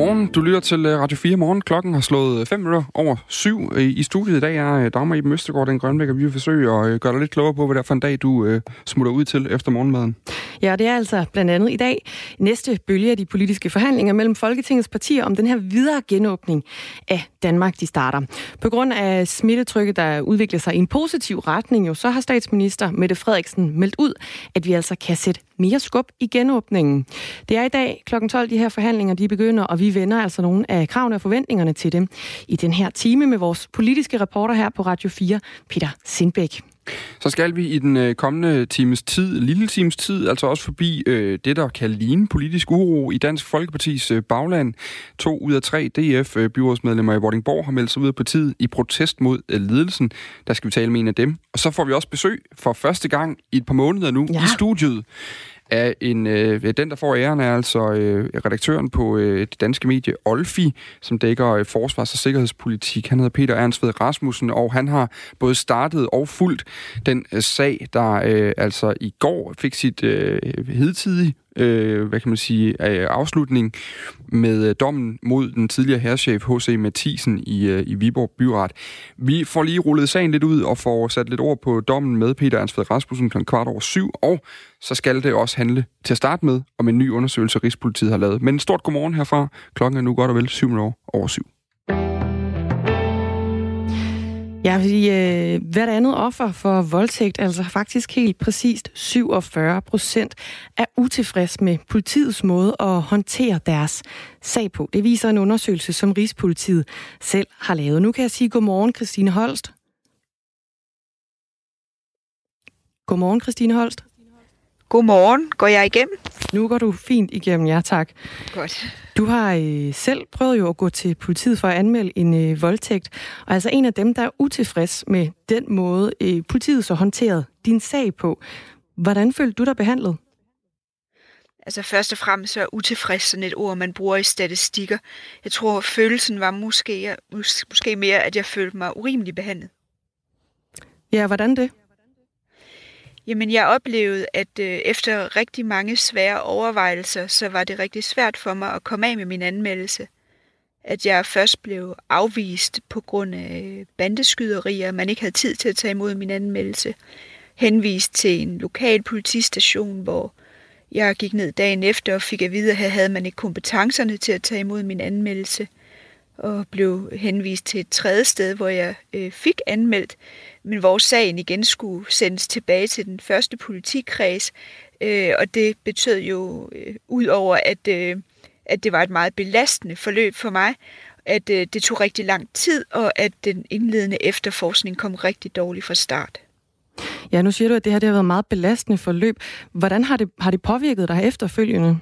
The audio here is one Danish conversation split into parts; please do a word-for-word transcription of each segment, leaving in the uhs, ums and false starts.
Godmorgen. Du lytter til Radio fire Morgen. Klokken har slået fem minutter over syv. I studiet i dag er Dagmar Iben Østergaard, den Grønbæk, og vi vil forsøge at gøre dig lidt klogere på, hvad det er for en dag, du øh, smutter ud til efter morgenmaden. Ja, det er altså blandt andet i dag næste bølge af de politiske forhandlinger mellem Folketingets partier om den her videre genåbning af Danmark, de starter. På grund af smittetrykket, der udvikler sig i en positiv retning, jo, så har statsminister Mette Frederiksen meldt ud, at vi altså kan sætte mere skub i genåbningen. Det er i dag klokken tolv, de her forhandlinger de begynder, og vi vender altså nogle af kravene og forventningerne til dem i den her time med vores politiske reporter her på Radio fire, Peter Sindbæk. Så skal vi i den kommende times tid, lille times tid, altså også forbi øh, det, der kan ligne politisk uro i Dansk Folkepartis øh, bagland. To ud af tre D F-byrådsmedlemmer i Vordingborg har meldt sig ud af partiet i protest mod øh, ledelsen. Der skal vi tale med en af dem. Og så får vi også besøg for første gang i et par måneder nu ja. i studiet af en, øh, den, der får æren, er altså øh, redaktøren på øh, det danske medie Olfi, som dækker øh, forsvars- og sikkerhedspolitik. Han hedder Peter Ernst Ved Rasmussen, og han har både startet og fulgt den øh, sag, der øh, altså i går fik sit øh, hidtidige øh, hvad kan man sige, øh, afslutning med øh, dommen mod den tidligere hærchef H C Mathisen i, øh, i Viborg Byret. Vi får lige rullet sagen lidt ud og får sat lidt ord på dommen med Peter Ernst Ved Rasmussen kl. kvart over syv, og så skal det også handle til at starte med om en ny undersøgelse, Rigspolitiet har lavet. Men stort godmorgen herfra. Klokken er nu godt og vel syv minutter over syv. Ja, fordi øh, hvert andet offer for voldtægt, altså faktisk helt præcist syvogfyrre procent, er utilfreds med politiets måde at håndtere deres sag på. Det viser en undersøgelse, som Rigspolitiet selv har lavet. Nu kan jeg sige godmorgen, Christine Holst. Godmorgen, Christine Holst. Godmorgen. Går jeg igennem? Nu går du fint igennem, ja tak. Godt. Du har øh, selv prøvet jo at gå til politiet for at anmelde en øh, voldtægt, og altså en af dem, der er utilfreds med den måde, øh, politiet så håndterede din sag på. Hvordan følte du dig behandlet? Altså først og fremmest så er utilfreds sådan et ord, man bruger i statistikker. Jeg tror, følelsen var måske, mås- måske mere, at jeg følte mig urimelig behandlet. Ja, hvordan det? Jamen, jeg oplevede, at øh, efter rigtig mange svære overvejelser, så var det rigtig svært for mig at komme af med min anmeldelse. At jeg først blev afvist på grund af bandeskyderier, og man ikke havde tid til at tage imod min anmeldelse. Henvist til en lokal politistation, hvor jeg gik ned dagen efter og fik at vide, at her havde man ikke kompetencerne til at tage imod min anmeldelse. Og blev henvist til et tredje sted, hvor jeg øh, fik anmeldt, men hvor sagen igen skulle sendes tilbage til den første politikreds. Øh, og det betød jo, øh, ud over at, øh, at det var et meget belastende forløb for mig, at øh, det tog rigtig lang tid, og at den indledende efterforskning kom rigtig dårligt fra start. Ja, nu siger du, at det her det har været meget belastende forløb. Hvordan har det, har det påvirket dig efterfølgende?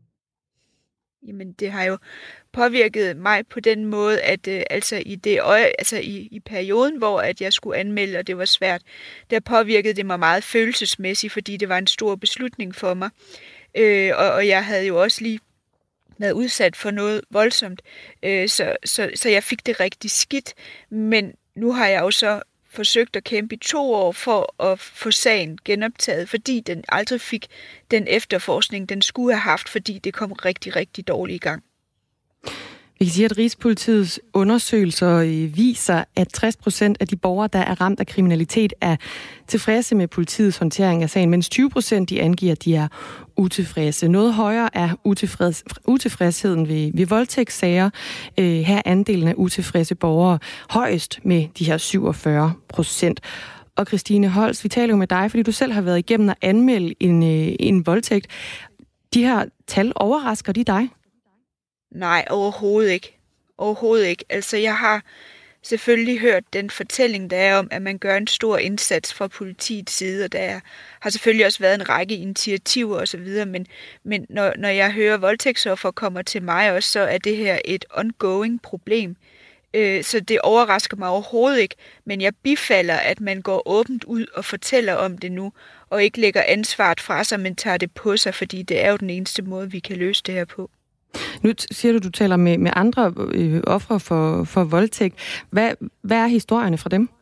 Jamen, det har jo påvirket mig på den måde, at øh, altså, i, det øje, altså i, i perioden, hvor at jeg skulle anmelde, og det var svært, der påvirkede det mig meget følelsesmæssigt, fordi det var en stor beslutning for mig. Øh, og, og jeg havde jo også lige været udsat for noget voldsomt, øh, så, så, så jeg fik det rigtig skidt. Men nu har jeg jo så forsøgt at kæmpe i to år for at få sagen genoptaget, fordi den aldrig fik den efterforskning, den skulle have haft, fordi det kom rigtig, rigtig dårligt i gang. Vi kan sige, at Rigspolitiets undersøgelser viser, at tres procent af de borgere, der er ramt af kriminalitet, er tilfredse med politiets håndtering af sagen, mens tyve procent de angiver, at de er utilfredse. Noget højere er utilfreds, utilfredsheden ved, ved voldtægtssager. Øh, her er andelen af utilfredse borgere højest med de her syvogfyrre procent. Og Christine Holst, vi taler jo med dig, fordi du selv har været igennem at anmelde en, øh, en voldtægt. De her tal, overrasker de dig? Nej, overhovedet ikke. Overhovedet ikke. Altså, jeg har selvfølgelig hørt den fortælling, der er om, at man gør en stor indsats fra politiets side, og der har selvfølgelig også været en række initiativer osv., men, men når, når jeg hører voldtægtsoffer kommer til mig også, så er det her et ongoing problem. Øh, så det overrasker mig overhovedet ikke, men jeg bifalder, at man går åbent ud og fortæller om det nu, og ikke lægger ansvaret fra sig, men tager det på sig, fordi det er jo den eneste måde, vi kan løse det her på. Nu siger du, du taler med, med andre øh, ofre for, for voldtægt. Hvad, hvad er historierne fra dem?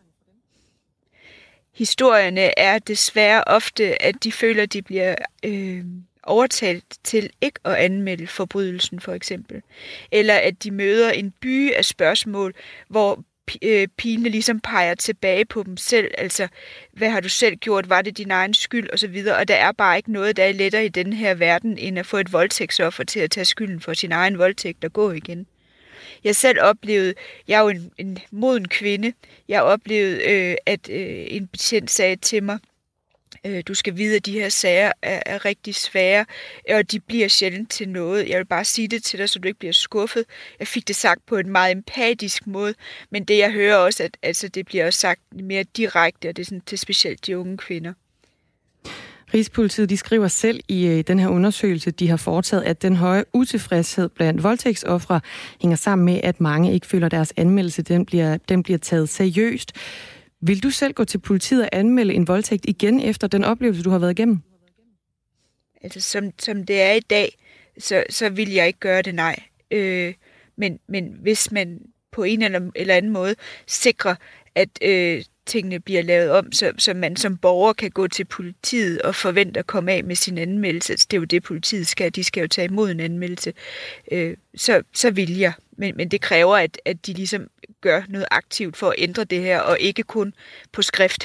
Historierne er desværre ofte, at de føler, at de bliver øh, overtalt til ikke at anmelde forbrydelsen, for eksempel. Eller at de møder en by af spørgsmål, hvor pilene ligesom peger tilbage på dem selv. Altså, hvad har du selv gjort? Var det din egen skyld? Og så videre. Og der er bare ikke noget, der er lettere i den her verden, end at få et voldtægtsoffer til at tage skylden for sin egen voldtægt og gå igen. Jeg selv oplevede, jeg er jo en, en moden kvinde, jeg oplevede, øh, at øh, en betjent sagde til mig, øh, du skal vide, at de her sager er, er rigtig svære, og de bliver sjældent til noget. Jeg vil bare sige det til dig, så du ikke bliver skuffet. Jeg fik det sagt på en meget empatisk måde, men det jeg hører også, at altså, det bliver også sagt mere direkte, og det er sådan, til specielt de unge kvinder. Rigspolitiet de skriver selv i øh, den her undersøgelse, de har foretaget, at den høje utilfredshed blandt voldtægtsoffere hænger sammen med, at mange ikke føler deres anmeldelse, den bliver, den bliver taget seriøst. Vil du selv gå til politiet og anmelde en voldtægt igen efter den oplevelse, du har været igennem? Altså, som, som det er i dag, så, så vil jeg ikke gøre det, nej. Øh, men, men hvis man på en eller, eller anden måde sikrer, at øh, tingene bliver lavet om, så, så man som borger kan gå til politiet og forvente at komme af med sin anmeldelse. Det er jo det, politiet skal. De skal jo tage imod en anmeldelse. Øh, så, så vil jeg. Men, men det kræver, at, at de ligesom gør noget aktivt for at ændre det her, og ikke kun på skrift.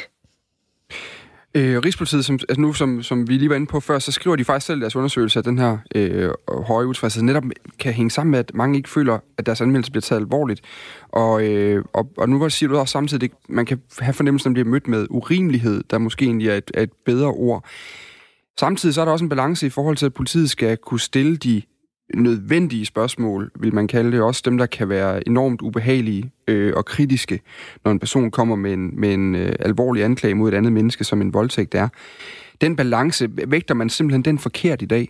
Øh, Rigspolitiet, som, altså nu som, som vi lige var inde på før, så skriver de faktisk selv deres undersøgelse, at den her øh, høje utilfredshed netop kan hænge sammen med, at mange ikke føler, at deres anmeldelse bliver taget alvorligt. Og, øh, og, og nu siger du også samtidig, at man kan have fornemmelsen, at man bliver mødt med urimelighed, der måske egentlig er et, er et bedre ord. Samtidig så er der også en balance i forhold til, at politiet skal kunne stille de nødvendige spørgsmål, vil man kalde det, også dem, der kan være enormt ubehagelige øh, og kritiske, når en person kommer med en, med en øh, alvorlig anklage mod et andet menneske, som en voldtægt er. Den balance, vægter man simpelthen den forkert i dag?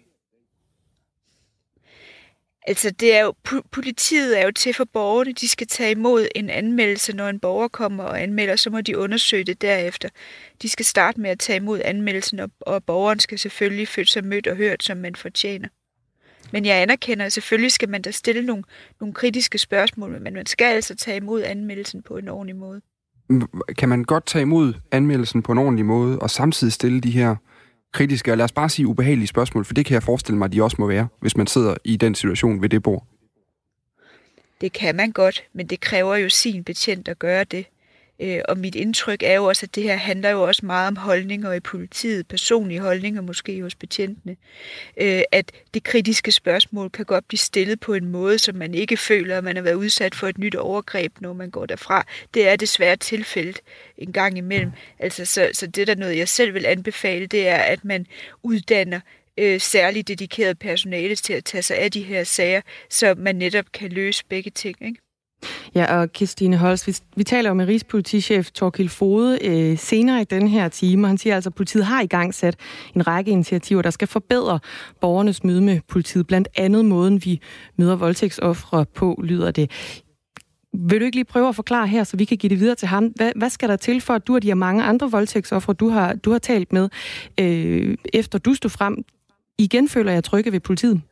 Altså, det er jo, politiet er jo til for borgerne. De skal tage imod en anmeldelse, når en borger kommer og anmelder, så må de undersøge det derefter. De skal starte med at tage imod anmeldelsen, og, og borgeren skal selvfølgelig føle sig mødt og hørt, som man fortjener. Men jeg anerkender, at selvfølgelig skal man da stille nogle, nogle kritiske spørgsmål, men man skal altså tage imod anmeldelsen på en ordentlig måde. Kan man godt tage imod anmeldelsen på en ordentlig måde, og samtidig stille de her kritiske, og lad os bare sige ubehagelige spørgsmål, for det kan jeg forestille mig, at de også må være, hvis man sidder i den situation ved det bord? Det kan man godt, men det kræver jo sin betjent at gøre det. Og mit indtryk er jo også, at det her handler jo også meget om holdninger i politiet, personlige holdninger måske hos betjentene. At det kritiske spørgsmål kan godt blive stillet på en måde, som man ikke føler, at man har været udsat for et nyt overgreb, når man går derfra. Det er desværre tilfældet en gang imellem. Altså, så, så det der noget, jeg selv vil anbefale, det er, at man uddanner øh, særligt dedikeret personale til at tage sig af de her sager, så man netop kan løse begge ting, ikke? Ja, og Kirstine Holst, vi, vi taler jo med rigspolitichef Thorkild Foged øh, senere i den her time. Han siger altså, at politiet har i gang sat en række initiativer, der skal forbedre borgernes møde med politiet. Blandt andet måden, vi møder voldtægtsoffre på, lyder det. Vil du ikke lige prøve at forklare her, så vi kan give det videre til ham? Hvad, hvad skal der til for, at du og de her mange andre voldtægtsoffre, du har, du har talt med, øh, efter du stod frem, igen føler jeg trygge ved politiet?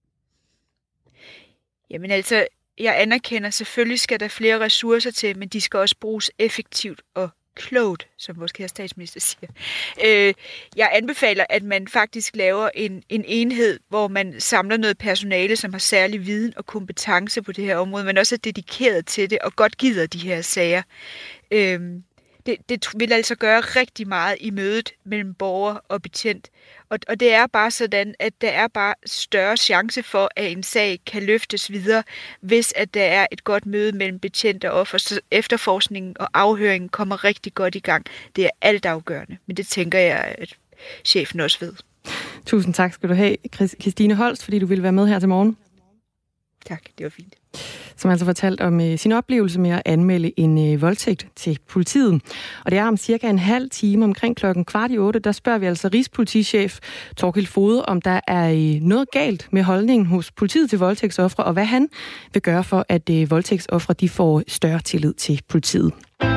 Jamen altså, jeg anerkender, selvfølgelig skal der flere ressourcer til, men de skal også bruges effektivt og klogt, som vores kære statsminister siger. Øh, jeg anbefaler, at man faktisk laver en, en enhed, hvor man samler noget personale, som har særlig viden og kompetence på det her område, men også er dedikeret til det og godt gider de her sager. Øh, det, det vil altså gøre rigtig meget i mødet mellem borger og betjent. Og, og det er bare sådan, at der er bare større chance for, at en sag kan løftes videre, hvis at der er et godt møde mellem betjent og offer. Så efterforskningen og afhøringen kommer rigtig godt i gang. Det er altafgørende, men det tænker jeg, at chefen også ved. Tusind tak skal du have, Kirstine Holst, fordi du ville være med her til morgen. Tak, det var fint. Som altså fortalt om uh, sin oplevelse med at anmelde en uh, voldtægt til politiet. Og det er om cirka en halv time, omkring klokken kvart i otte, der spørger vi altså rigspolitichef Thorkild Foged, om der er uh, noget galt med holdningen hos politiet til voldtægtsoffre, og hvad han vil gøre for, at uh, voldtægtsoffre de får større tillid til politiet.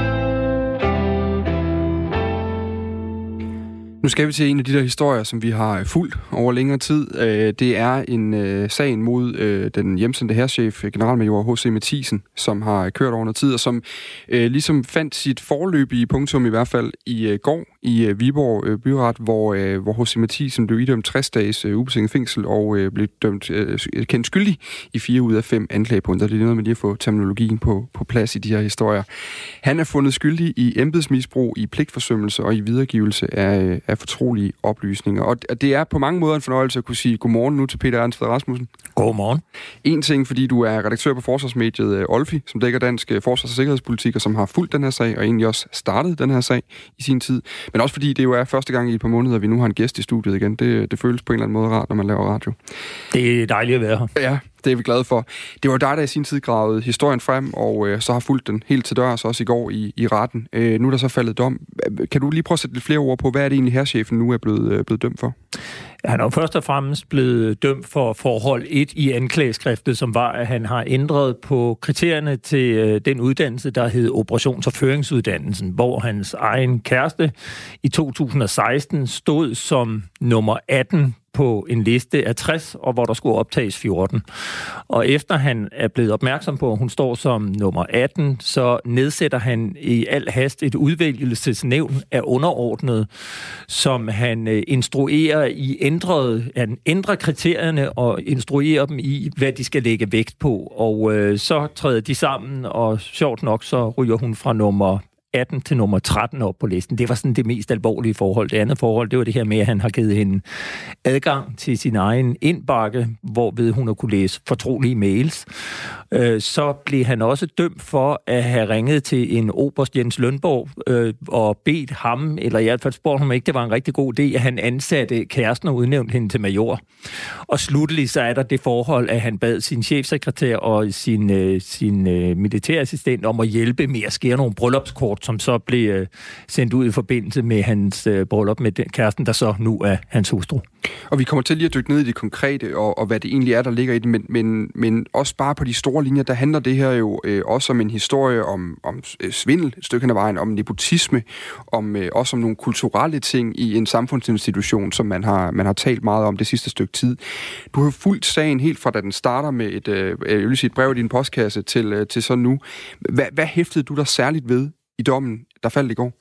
Nu skal vi til en af de der historier, som vi har fulgt over længere tid. Det er en sag mod den hjemsendte hærchef, generalmajor H C Mathisen, som har kørt over noget tid, og som ligesom fandt sit forløbige punktum i hvert fald i går i øh, Viborg øh, Byret, hvor, øh, hvor H C Mathisen blev idømt tres dages øh, ubetinget fængsel og øh, blev dømt øh, kendt skyldig i fire ud af fem anklagepunkter. Det er noget med lige at få terminologien på, på plads i de her historier. Han er fundet skyldig i embedsmisbrug, i pligtforsømmelse og i videregivelse af, af fortrolige oplysninger. Og det er på mange måder en fornøjelse at kunne sige godmorgen nu til Peter Ernst Rasmussen. Godmorgen. En ting, fordi du er redaktør på forsvarsmediet Olfi, som dækker dansk forsvars- og sikkerhedspolitik, og som har fulgt den her sag, og egentlig også startet den her sag i sin tid. Men også fordi det jo er første gang i et par måneder, at vi nu har en gæst i studiet igen. Det, det føles på en eller anden måde rart, når man laver radio. Det er dejligt at være her. Ja, det er vi glade for. Det var dig, der i sin tid gravede historien frem, og øh, så har fulgt den helt til dørs, også i går i, i retten. Øh, nu er der så faldet dom. Kan du lige prøve at sætte lidt flere ord på, hvad er det egentlig hærchefen nu er blevet, øh, blevet dømt for? Han er jo først og fremmest blevet dømt for forhold et i anklageskriftet, som var, at han har ændret på kriterierne til øh, den uddannelse, der hed operations- og føringsuddannelsen, hvor hans egen kæreste i to tusind og seksten stod som nummer atten på en liste af tres, og hvor der skulle optages fjorten. Og efter han er blevet opmærksom på, at hun står som nummer atten, så nedsætter han i al hast et udvælgelsesnævn af underordnede, som han instruerer i ændrede, han ændrer kriterierne og instruerer dem i, hvad de skal lægge vægt på. Og øh, så træder de sammen, og sjovt nok, så ryger hun fra nummer atten til nummer tretten op på listen. Det var sådan det mest alvorlige forhold. Det andet forhold, det var det her med, at han har givet hende adgang til sin egen indbakke, hvorved hun har kunne læse fortrolige mails. Så blev han også dømt for at have ringet til en oberst Jens Lønborg og bedt ham, eller i hvert fald spurgte ham ikke, det var en rigtig god idé, at han ansatte kæresten og udnævnte hende til major. Og slutteligt så er der det forhold, at han bad sin chefsekretær og sin, sin militærassistent om at hjælpe med at skære nogle bryllupskort, som så blev øh, sendt ud i forbindelse med hans øh, bryllup med den kæresten, der så nu er hans hustru. Og vi kommer til lige at dykke ned i det konkrete, og, og hvad det egentlig er, der ligger i det, men, men, men også bare på de store linjer, der handler det her jo øh, også om en historie om, om øh, svindel, et stykke hen ad vejen, om nepotisme, om, øh, også om nogle kulturelle ting i en samfundsinstitution, som man har, man har talt meget om det sidste stykke tid. Du har jo fulgt sagen helt fra, da den starter med et, øh, jeg vil sige, et brev i din postkasse til, øh, til så nu. Hvad, hvad hæftede du der særligt ved i dommen, der faldt i går?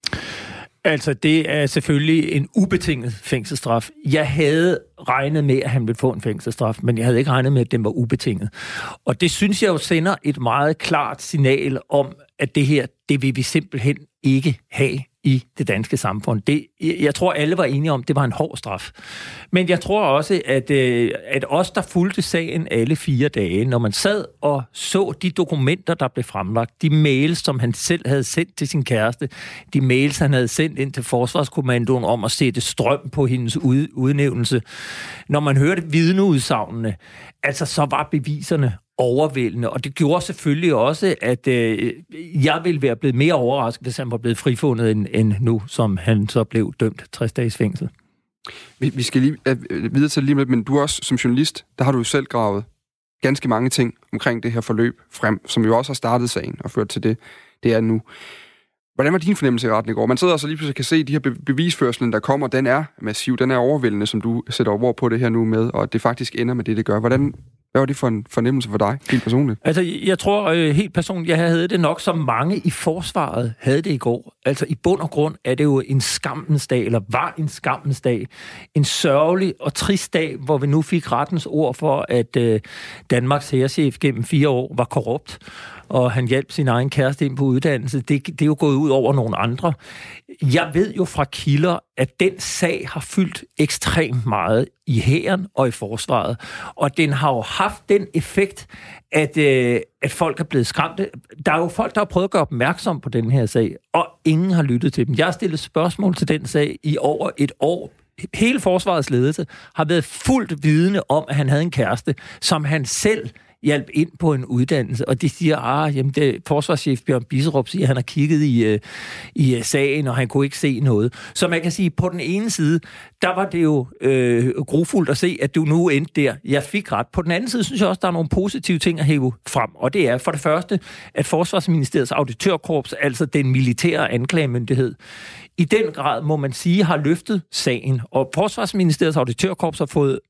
Altså, det er selvfølgelig en ubetinget fængselsstraf. Jeg havde regnet med, at han ville få en fængselsstraf, men jeg havde ikke regnet med, at den var ubetinget. Og det synes jeg jo sender et meget klart signal om, at det her, det vil vi simpelthen ikke have i det danske samfund. Det, jeg tror, alle var enige om, at det var en hård straf. Men jeg tror også, at, at os, der fulgte sagen alle fire dage, når man sad og så de dokumenter, der blev fremlagt, de mails, som han selv havde sendt til sin kæreste, de mails, han havde sendt ind til Forsvarskommandoen om at sætte strøm på hendes ud, udnævnelse, når man hørte vidneudsagnene, altså så var beviserne overvældende, og det gjorde selvfølgelig også, at øh, jeg ville være blevet mere overrasket, hvis han var blevet frifundet end, end nu, som han så blev dømt tres dages fængsel. Vi, vi skal lige uh, videre til lige med, men du også som journalist, der har du jo selv gravet ganske mange ting omkring det her forløb frem, som jo også har startet sagen og ført til det, det er nu. Hvordan var din fornemmelse i retten i går? Man sidder altså lige pludselig kan se, at de her bevisførselen, der kommer, den er massiv, den er overvældende, som du sætter over på det her nu med, og det faktisk ender med det, det gør. Hvordan, hvad var det for en fornemmelse for dig, helt personligt? Altså, jeg tror øh, helt personligt, jeg havde det nok, som mange i forsvaret havde det i går. Altså, i bund og grund er det jo en skammens dag, eller var en skammens dag. En sørgelig og trist dag, hvor vi nu fik rettens ord for, at øh, Danmarks hærchef gennem fire år var korrupt, og han hjalp sin egen kæreste ind på uddannelse. Det, det er jo gået ud over nogle andre. Jeg ved jo fra kilder, at den sag har fyldt ekstremt meget i hæren og i forsvaret. Og den har jo haft den effekt, at, øh, at folk er blevet skræmte. Der er jo folk, der har prøvet at gøre opmærksom på den her sag, og ingen har lyttet til dem. Jeg har stillet spørgsmål til den sag i over et år. Hele forsvarets ledelse har været fuldt vidende om, at han havde en kæreste, som han selv hjælp ind på en uddannelse, og de siger, ah, jamen det forsvarschef Bjørn Bisserup siger, at han har kigget i, uh, i sagen, og han kunne ikke se noget. Så man kan sige, på den ene side, der var det jo øh, grufuldt at se, at du nu endte der. Jeg fik ret. På den anden side, synes jeg også, der er nogle positive ting at hæve frem, og det er for det første, at Forsvarsministeriets auditørkorps, altså den militære anklagemyndighed, i den grad, må man sige, har løftet sagen, og Forsvarsministeriets auditørkorps har fået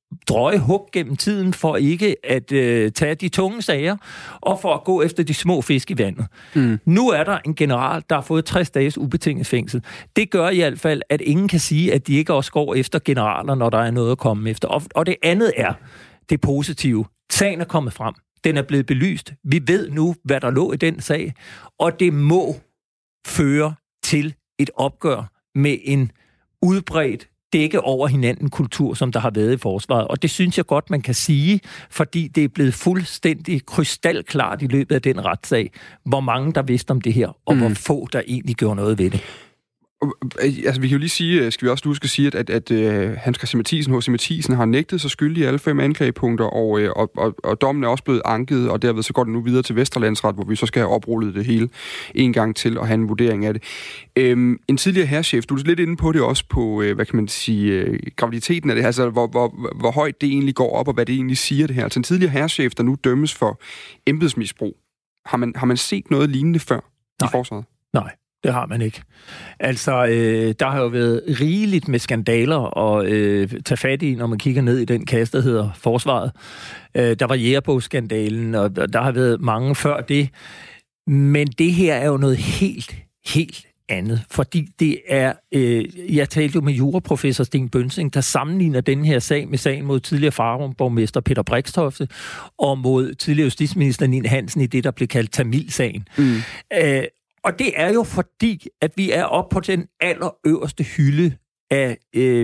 drøje hug gennem tiden for ikke at øh, tage de tunge sager og for at gå efter de små fisk i vandet. Mm. Nu er der en general, der har fået tres dages ubetinget fængsel. Det gør i hvert fald, at ingen kan sige, at de ikke også går efter generaler, når der er noget at komme efter. Og, og det andet er det positive. Sagen er kommet frem. Den er blevet belyst. Vi ved nu, hvad der lå i den sag, og det må føre til et opgør med en udbredt dække over hinanden kultur, som der har været i forsvaret. Og det synes jeg godt, man kan sige, fordi det er blevet fuldstændig krystalklart i løbet af den retssag, hvor mange der vidste om det her, og mm. hvor få der egentlig gjorde noget ved det. Altså, vi kan jo lige sige, skal vi også huske at sige, at, at, at, at Hans Christian Mathiesen, H C. Mathiesen, har nægtet sig skyldig i alle fem anklagepunkter, og, og, og, og dommen er også blevet anket, og derved så går det nu videre til Vesterlandsret, hvor vi så skal have oprullet det hele en gang til og have en vurdering af det. Øhm, en tidligere hærchef, du er lidt inde på det også på, hvad kan man sige, graviditeten af det, altså hvor, hvor, hvor højt det egentlig går op, og hvad det egentlig siger det her. Altså en tidligere hærchef, der nu dømmes for embedsmisbrug. Har man, har man set noget lignende før Nej. i forsvaret? Nej. Det har man ikke. Altså, øh, der har jo været rigeligt med skandaler at øh, tage fat i, når man kigger ned i den kasse, der hedder Forsvaret. Øh, der var Jægerbogsskandalen, og der har været mange før det. Men det her er jo noget helt, helt andet. Fordi det er... Øh, jeg talte jo med juraprofessor Sten Bønsing, der sammenligner den her sag med sagen mod tidligere Farum-borgmester Peter Brixtofte og mod tidligere justitsminister Nina Hansen i det, der blev kaldt Tamilsagen. Mm. Øh, Og det er jo fordi, at vi er oppe på den allerøverste hylde af øh,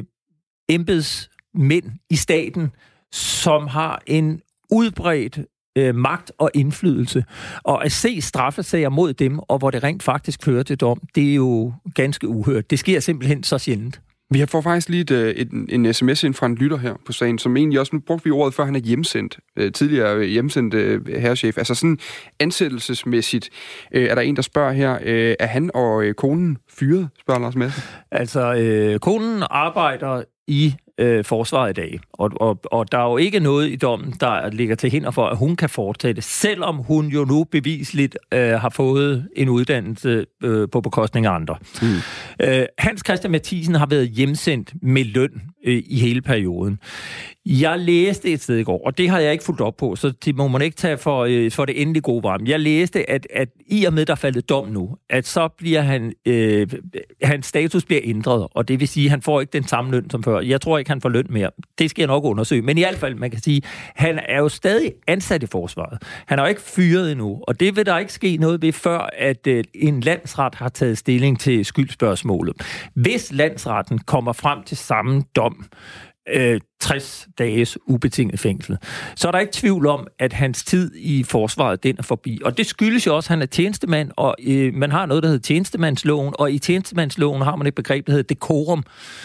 embedsmænd i staten, som har en udbredt øh, magt og indflydelse. Og at se straffesager mod dem, og hvor det rent faktisk fører til dom, det er jo ganske uhørt. Det sker simpelthen så sjældent. Vi har fået faktisk lige et, et, en sms ind fra en lytter her på sagen, som egentlig også, nu brugte vi ordet før, han er hjemsendt, øh, tidligere hjemsendt øh, herrechef. Altså sådan ansættelsesmæssigt, øh, er der en, der spørger her, øh, er han og øh, konen fyret, spørger Lars Madsen? Altså, øh, konen arbejder i øh, forsvaret i dag, og, og, og der er jo ikke noget i dommen, der ligger til hinder for, at hun kan foretage det, selvom hun jo nu bevisligt øh, har fået en uddannelse øh, på bekostning af andre. Mm. Øh, Hans Christian Mathiesen har været hjemsendt med løn øh, i hele perioden. Jeg læste et sted i går, og det har jeg ikke fulgt op på, så det må man ikke tage for, øh, for det endelige gode varme. Jeg læste, at, at i og med, der er faldet dom nu, at så bliver han, øh, hans status bliver ændret, og det vil sige, at han får ikke den samme løn som før. Jeg tror ikke, han får løn mere. Det skal jeg nok undersøge. Men i hvert fald, man kan sige, han er jo stadig ansat i forsvaret. Han er jo ikke fyret endnu, og det vil der ikke ske noget ved, før at øh, en landsret har taget stilling til skyldspørgsmålet. Hvis landsretten kommer frem til samme dom, Øh, tres dages ubetinget fængsel, så er der ikke tvivl om, at hans tid i forsvaret, den er forbi. Og det skyldes jo også, at han er tjenestemand, og øh, man har noget, der hedder tjenestemandsloven, og i tjenestemandsloven har man et begreb, der hedder decorum.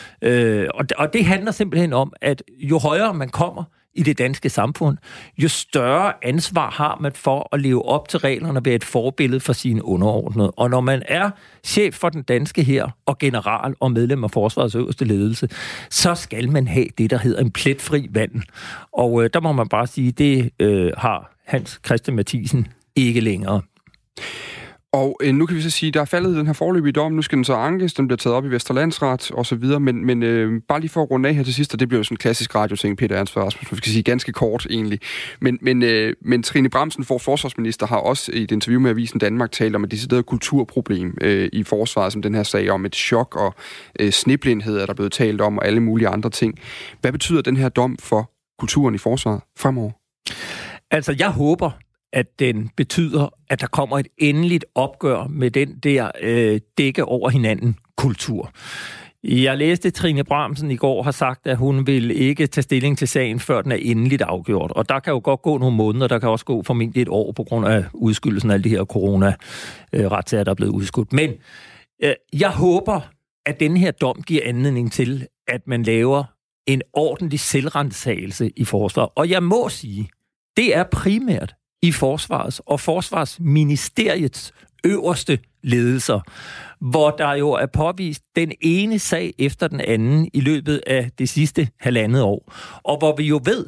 Øh, og, og det handler simpelthen om, at jo højere man kommer i det danske samfund, jo større ansvar har man for at leve op til reglerne og være et forbillede for sine underordnede. Og når man er chef for den danske hær og general og medlem af forsvarets øverste ledelse, så skal man have det, der hedder en pletfri vand. Og øh, der må man bare sige, det øh, har Hans Christian Mathiesen ikke længere. Og øh, nu kan vi så sige, at der er faldet den her foreløbige dom, nu skal den så ankes, den bliver taget op i Vesterlandsret og så videre, men, men øh, bare lige for at runde af her til sidst, og det bliver jo sådan en klassisk radioting, Peter Ernst Rasmussen, vi skal sige ganske kort egentlig, men, men, øh, men Trine Bramsen, for forsvarsminister, har også i et interview med Avisen Danmark talt om et decideret kulturproblem øh, i forsvaret, som den her sag om et chok og øh, sneblindhed, er der blevet talt om, og alle mulige andre ting. Hvad betyder den her dom for kulturen i forsvaret fremover? Altså, jeg håber, at den betyder, at der kommer et endeligt opgør med den der øh, dække over hinanden kultur. Jeg læste, Trine Bramsen i går har sagt, at hun vil ikke tage stilling til sagen, før den er endeligt afgjort. Og der kan jo godt gå nogle måneder, der kan også gå formentlig et år på grund af udskyldelsen af alle de her corona-retssager, der er blevet udskudt. Men øh, jeg håber, at den her dom giver anledning til, at man laver en ordentlig selvrensagelse i forsvaret. Og jeg må sige, det er primært i forsvarets og forsvarsministeriets øverste ledelser, hvor der jo er påvist den ene sag efter den anden i løbet af det sidste halvandet år, og hvor vi jo ved,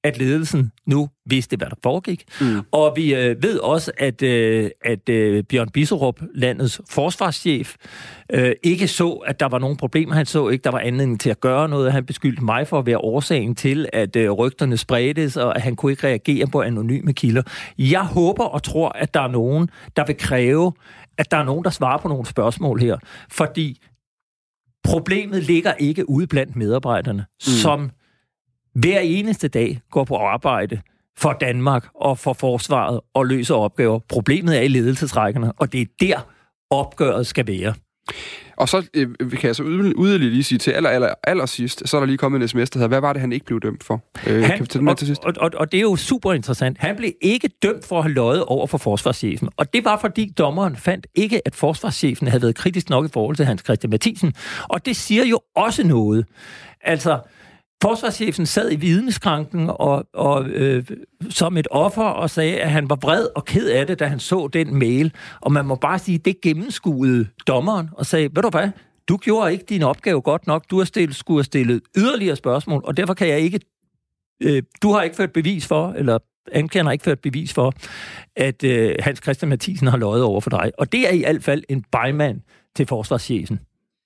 at ledelsen nu vidste, hvad der foregik. Mm. Og vi øh, ved også, at, øh, at øh, Bjørn Bisserup, landets forsvarschef, øh, ikke så, at der var nogen problemer. Han så ikke, der var anledning til at gøre noget. Han beskyldte mig for at være årsagen til, at øh, rygterne spredtes, og at han kunne ikke reagere på anonyme kilder. Jeg håber og tror, at der er nogen, der vil kræve, at der er nogen, der svarer på nogle spørgsmål her. Fordi problemet ligger ikke ude blandt medarbejderne, mm. som hver eneste dag går på arbejde for Danmark og for forsvaret og løser opgaver. Problemet er i ledelsesrækkerne, og det er der, opgøret skal være. Og så øh, kan jeg så yderligere lige sige til aller, aller, aller sidst, så er der lige kommet en sms, der hedder, hvad var det, han ikke blev dømt for? Øh, han, kan vi tage den med til sidst? Og, og, og det er jo super interessant. Han blev ikke dømt for at have løjet over for forsvarschefen, og det var, fordi dommeren fandt ikke, at forsvarschefen havde været kritisk nok i forhold til Hans Christian Mathiesen. Og det siger jo også noget. Altså, forsvarschefen sad i vidneskranken og, og øh, som et offer og sagde, at han var vred og ked af det, da han så den mail. Og man må bare sige, at det gennemskuede dommeren og sagde, ved du hvad, du gjorde ikke din opgave godt nok. Du har stillet, skulle have stillet yderligere spørgsmål, og derfor kan jeg ikke... Øh, du har ikke ført bevis for, eller anklageren har ikke ført bevis for, at øh, Hans Christian Mathiesen har løjet over for dig. Og det er i hvert fald en bejmand til forsvarschefen.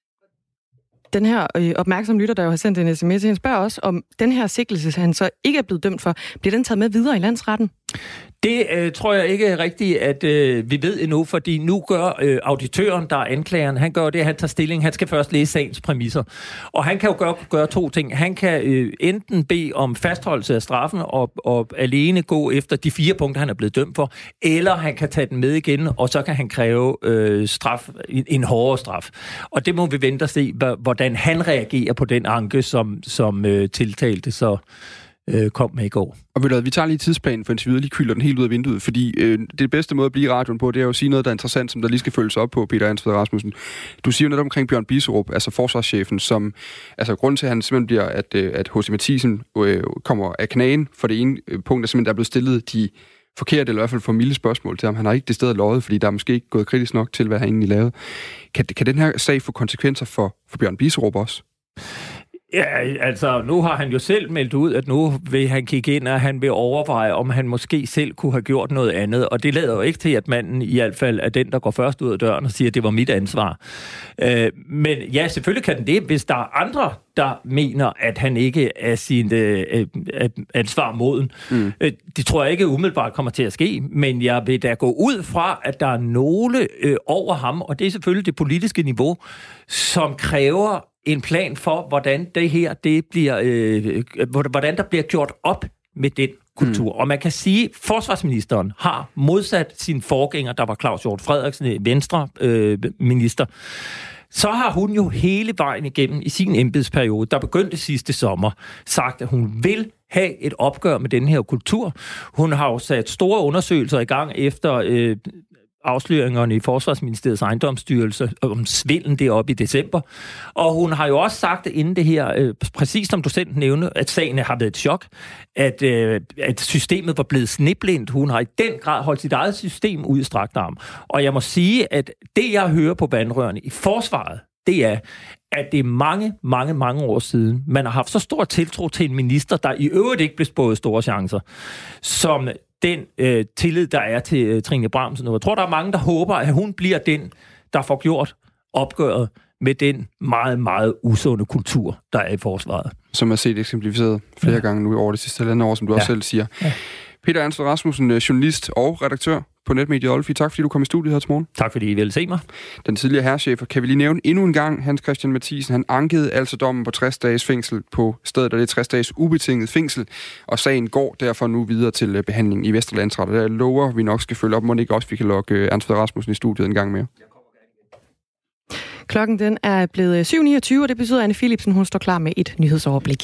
Den her øh, opmærksom lytter, der jo har sendt en sms, han spørger også, om den her sigtelse, han så ikke er blevet dømt for, bliver den taget med videre i landsretten? Det øh, tror jeg ikke er rigtigt, at øh, vi ved endnu, fordi nu gør øh, auditøren, der er anklageren, han gør det, han tager stilling, han skal først læse sagens præmisser. Og han kan jo gøre, gøre to ting. Han kan øh, enten bede om fastholdelse af straffen og, og alene gå efter de fire punkter, han er blevet dømt for, eller han kan tage den med igen, og så kan han kræve øh, straf, en, en hårdere straf. Og det må vi vente og se, hvordan han reagerer på den anke, som, som øh, tiltalte så kom med i går. Og ved du, vi tager lige tidsplanen for interviewet, lige kylder den helt ud af vinduet, fordi øh, det bedste måde at blive i radioen på, det er jo at sige noget, der er interessant, som der lige skal følges op på, Peter Ansved Rasmussen. Du siger jo netop omkring Bjørn Bisserup, altså forsvarschefen, som, altså grunden til, at han simpelthen bliver, at, at H C Mathiesen øh, kommer af knagen for det ene øh, punkt, der simpelthen der er blevet stillet de forkerte, eller i hvert fald for milde spørgsmål til ham. Han har ikke det sted løjet, fordi der er måske ikke gået kritisk nok til, hvad han egentlig lavede. Kan, kan den her sag få konsekvenser for, for Bjørn Bisserup også? Ja, altså, nu har han jo selv meldt ud, at nu vil han kigge ind, og han vil overveje, om han måske selv kunne have gjort noget andet. Og det lader jo ikke til, at manden i hvert fald er den, der går først ud af døren og siger, at det var mit ansvar. Øh, men ja, selvfølgelig kan den det, hvis der er andre, der mener, at han ikke er sin øh, ansvar moden. Mm. Øh, det tror jeg ikke umiddelbart kommer til at ske, men jeg vil da gå ud fra, at der er nogle øh, over ham, og det er selvfølgelig det politiske niveau, som kræver en plan for, hvordan det her, det bliver, øh, hvordan der bliver gjort op med den kultur. Mm. Og man kan sige, at forsvarsministeren har modsat sin forgænger, der var Claus Hjort Frederiksen, Venstre øh, minister, så har hun jo hele vejen igennem i sin embedsperiode, der begyndte sidste sommer, sagt, at hun vil have et opgør med den her kultur. Hun har jo sat store undersøgelser i gang efter øh, afsløringerne i Forsvarsministeriets ejendomsstyrelse om svindlen deroppe i december. Og hun har jo også sagt inden det her, øh, præcis som du selv nævnte, at sagen har været et chok, at, øh, at systemet var blevet sneblindt. Hun har i den grad holdt sit eget system ud i strakt arm. Og jeg må sige, at det jeg hører på vandrørene i forsvaret, det er, at det er mange, mange, mange år siden, man har haft så stor tiltro til en minister, der i øvrigt ikke blev spået store chancer, som den øh, tillid, der er til øh, Trine Bramsen. Og jeg tror, der er mange, der håber, at hun bliver den, der får gjort opgøret med den meget, meget usunde kultur, der er i forsvaret. Som er set eksemplificeret flere ja. gange nu over det sidste halvandet år, som du ja. også selv siger. Ja. Peter Ansved Rasmussen, journalist og redaktør på netmediet Olfi. Tak fordi du kom i studiet her til morgen. Tak fordi I ville se mig. Den tidligere herrechef, kan vi lige nævne endnu en gang, Hans Christian Mathiesen, han ankede altså dommen på tres dages fængsel på stedet, og det er tres dages ubetinget fængsel, og sagen går derfor nu videre til behandling i Vestre Landsret, og der lover vi nok skal følge op, må ikke også vi kan lokke Ansved Rasmussen i studiet en gang mere. Klokken den er blevet syv niogtyve, og det betyder, at Anne Philipsen hun står klar med et nyhedsoverblik.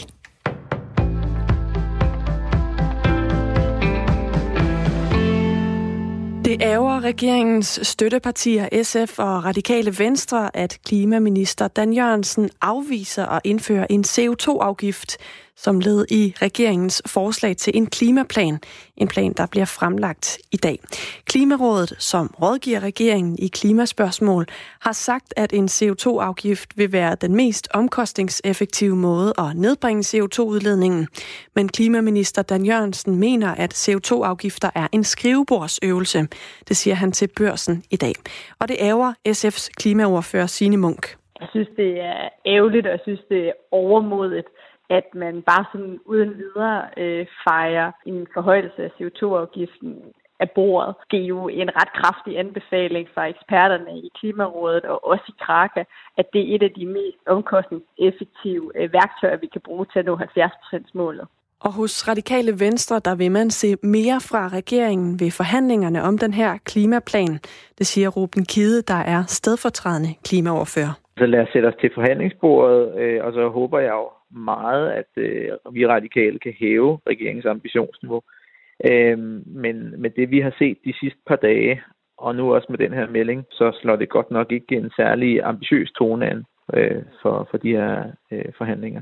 Det ærger regeringens støttepartier S F og Radikale Venstre, at klimaminister Dan Jørgensen afviser at indføre en C O to afgift, som led i regeringens forslag til en klimaplan. En plan, der bliver fremlagt i dag. Klimarådet, som rådgiver regeringen i klimaspørgsmål, har sagt, at en C O to afgift vil være den mest omkostningseffektive måde at nedbringe C O to udledningen. Men klimaminister Dan Jørgensen mener, at C O to afgifter er en skrivebordsøvelse. Det siger han til Børsen i dag. Og det ærger S F's klimaordfører Signe Munk. Jeg synes, det er ærgerligt, og jeg synes, det er overmodigt, at man bare sådan uden videre øh, fejrer en forhøjelse af C O to afgiften af bordet. Det er jo en ret kraftig anbefaling fra eksperterne i Klimarådet og også i Kraka, at det er et af de mest omkostningseffektive øh, værktøjer, vi kan bruge til at nå halvfjerds procent målet. Og hos Radikale Venstre, der vil man se mere fra regeringen ved forhandlingerne om den her klimaplan. Det siger Ruben Kidde, der er stedfortrædende klimaordfører. Så lad os sætte os til forhandlingsbordet, øh, og så håber jeg jo meget, at øh, vi radikale kan hæve regeringens ambitionsniveau. Øh, men med det, vi har set de sidste par dage, og nu også med den her melding, så slår det godt nok ikke en særlig ambitiøs tone an øh, for, for de her øh, forhandlinger.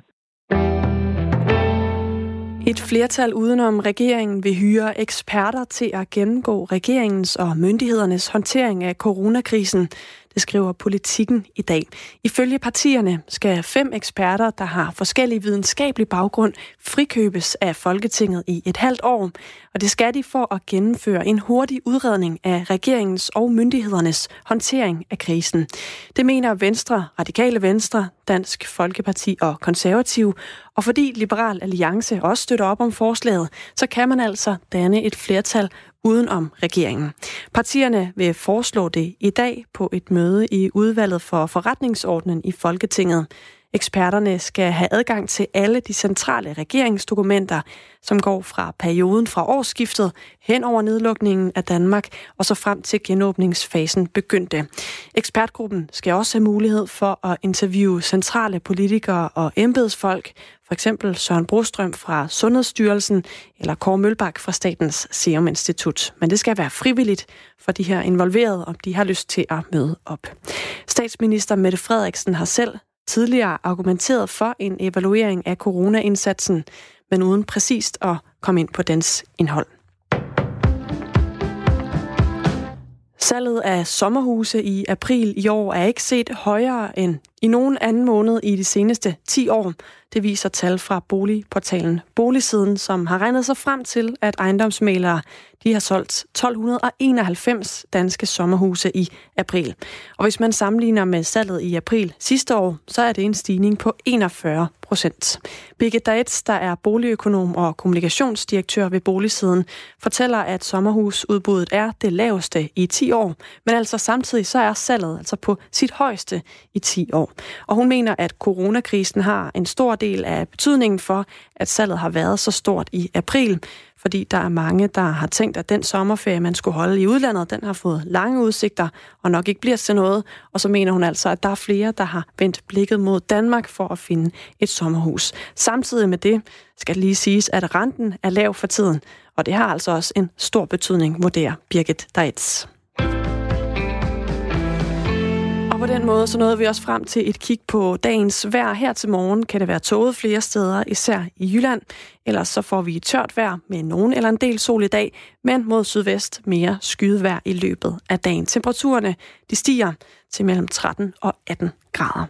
Et flertal udenom regeringen vil hyre eksperter til at gennemgå regeringens og myndighedernes håndtering af coronakrisen. Det skriver Politikken i dag. Ifølge partierne skal fem eksperter, der har forskellig videnskabelig baggrund, frikøbes af Folketinget i et halvt år. Og det skal de for at gennemføre en hurtig udredning af regeringens og myndighedernes håndtering af krisen. Det mener Venstre, Radikale Venstre, Dansk Folkeparti og Konservative. Og fordi Liberal Alliance også støtter op om forslaget, så kan man altså danne et flertal uden om regeringen. Partierne vil foreslå det i dag på et møde i udvalget for forretningsordenen i Folketinget. Eksperterne skal have adgang til alle de centrale regeringsdokumenter, som går fra perioden fra årsskiftet hen over nedlukningen af Danmark og så frem til genåbningsfasen begyndte. Ekspertgruppen skal også have mulighed for at interviewe centrale politikere og embedsfolk, for eksempel Søren Brostrøm fra Sundhedsstyrelsen eller Kåre Mølbak fra Statens Serum Institut. Men det skal være frivilligt for de her involverede, om de har lyst til at møde op. Statsminister Mette Frederiksen har selv tidligere argumenteret for en evaluering af coronaindsatsen, men uden præcist at komme ind på dens indhold. Salget af sommerhuse i april i år er ikke set højere end i nogen anden måned i de seneste ti år. Det viser tal fra boligportalen Boligsiden, som har regnet sig frem til, at ejendomsmælere de har solgt tolv enoghalvfems danske sommerhuse i april. Og hvis man sammenligner med salget i april sidste år, så er det en stigning på enogfyrre procent. Birgit Daetz, der er boligøkonom og kommunikationsdirektør ved Boligsiden, fortæller, at sommerhusudbuddet er det laveste i ti år, men altså samtidig så er salget altså på sit højeste i ti år. Og hun mener, at coronakrisen har en stor del af betydningen for, at salget har været så stort i april, fordi der er mange, der har tænkt, at den sommerferie, man skulle holde i udlandet, den har fået lange udsigter og nok ikke bliver til noget. Og så mener hun altså, at der er flere, der har vendt blikket mod Danmark for at finde et sommerhus. Samtidig med det skal det lige siges, at renten er lav for tiden, og det har altså også en stor betydning, vurderer Birgit Daetz. Og på den måde så nåede vi også frem til et kig på dagens vejr. Her til morgen kan det være tåget flere steder, især i Jylland. Ellers så får vi tørt vejr med nogen eller en del sol i dag, men mod sydvest mere skyet vejr i løbet af dagen. Temperaturerne de stiger til mellem tretten og atten grader.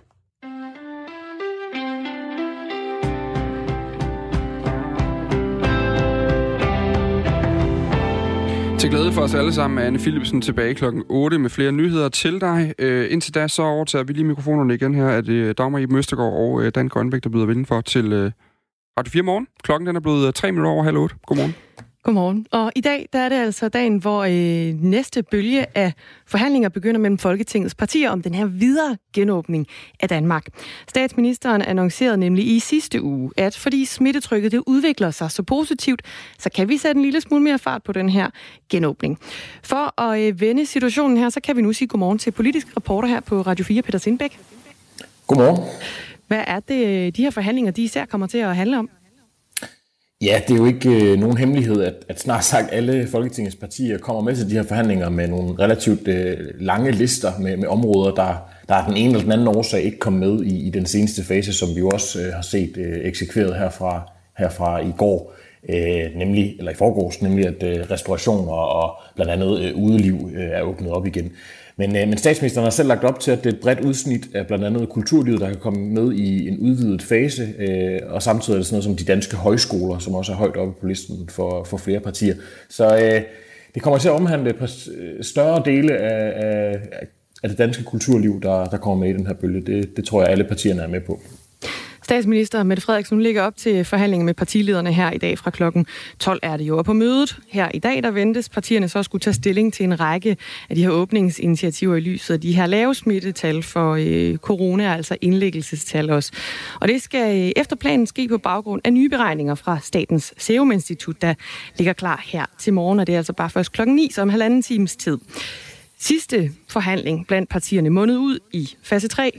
Til glæde for os alle sammen er Anne Philipsen tilbage klokken otte med flere nyheder til dig. Øh, indtil da så overtager vi lige mikrofonerne igen her, at øh, Dagmar Iben Østergaard og øh, Dan Grønbæk, der byder vinden for til øh, Radio fire morgen. Klokken den er blevet tre minutter over halv otte. Godmorgen. Godmorgen. Og i dag der er det altså dagen, hvor øh, næste bølge af forhandlinger begynder mellem Folketingets partier om den her videre genåbning af Danmark. Statsministeren annoncerede nemlig i sidste uge, at fordi smittetrykket det udvikler sig så positivt, så kan vi sætte en lille smule mere fart på den her genåbning. For at øh, vende situationen her, så kan vi nu sige godmorgen til politisk reporter her på Radio fire, Peter Sindbæk. Godmorgen. Hvad er det, de her forhandlinger, de især kommer til at handle om? Ja, det er jo ikke øh, nogen hemmelighed, at, at snart sagt alle Folketingets partier kommer med til de her forhandlinger med nogle relativt øh, lange lister med, med områder, der, der er den ene eller den anden årsag ikke kom med i, i den seneste fase, som vi jo også øh, har set øh, eksekveret her fra herfra i går, øh, nemlig, eller i forgårs, nemlig at øh, restaurationer og blandt andet øh, udeliv øh, er åbnet op igen. Men, øh, men statsministeren har selv lagt op til, at det er et bredt udsnit af blandt andet kulturlivet, der kan komme med i en udvidet fase, øh, og samtidig er det sådan noget som de danske højskoler, som også er højt oppe på listen for, for flere partier. Så øh, det kommer til at omhandle større dele af, af, af det danske kulturliv, der, der kommer med i den her bølge. Det, det tror jeg, alle partierne er med på. Statsminister Mette Frederiksen ligger op til forhandlinger med partilederne her i dag fra klokken tolv er det jo. Og på mødet her i dag, der ventes partierne så skulle tage stilling til en række af de her åbningsinitiativer i lyset af de her lave smittetal for øh, corona, altså indlæggelsestal også. Og det skal øh, efter planen ske på baggrund af nye beregninger fra Statens Serum Institut, der ligger klar her til morgen, og det er altså bare først klokken ni, så om halvanden times tid. Sidste forhandling blandt partierne mundede ud i fase tre,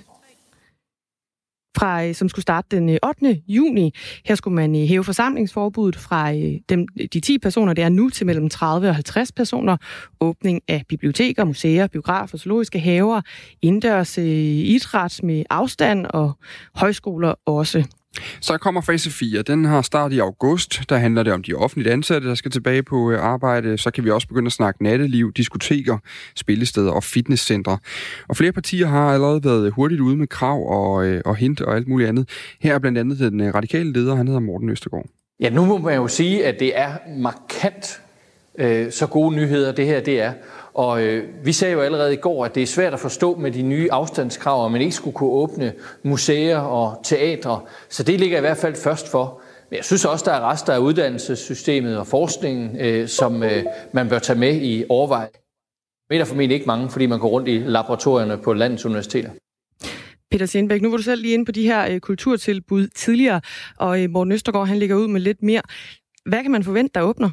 Fra, som skulle starte den ottende juni. Her skulle man hæve forsamlingsforbuddet fra dem, de ti personer, det er nu, til mellem tredive og halvtreds personer. Åbning af biblioteker, museer, biografer, zoologiske haver, indendørs idræt med afstand og højskoler også. Så kommer fase fire. Den har start i august. Der handler det om de offentligt ansatte, der skal tilbage på arbejde. Så kan vi også begynde at snakke natteliv, diskoteker, spillesteder og fitnesscentre. Og flere partier har allerede været hurtigt ude med krav og, og hint og alt muligt andet. Her er blandt andet den radikale leder, han hedder Morten Østergaard. Ja, nu må man jo sige, at det er markant øh, så gode nyheder, det her det er. Og øh, vi sagde jo allerede i går, at det er svært at forstå med de nye afstandskrav, at man ikke skulle kunne åbne museer og teatre. Så det ligger i hvert fald først for. Men jeg synes også, der er rester af uddannelsessystemet og forskningen, øh, som øh, man bør tage med i overvejelse. Men der er formentlig ikke mange, fordi man går rundt i laboratorierne på landets universiteter. Peter Sindbæk, nu var du selv lige inde på de her øh, kulturtilbud tidligere, og øh, Morten Østergaard, han ligger ud med lidt mere. Hvad kan man forvente, der åbner?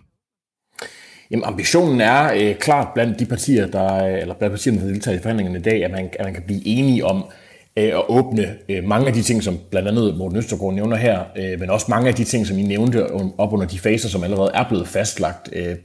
Jamen, ambitionen er øh, klart blandt de partier, der, eller blandt partierne, der deltager i forhandlingerne i dag, at man, at man kan blive enige om øh, at åbne øh, mange af de ting, som blandt andet Morten Østergaard nævner her, øh, men også mange af de ting, som I nævnte op under de faser, som allerede er blevet fastlagt øh,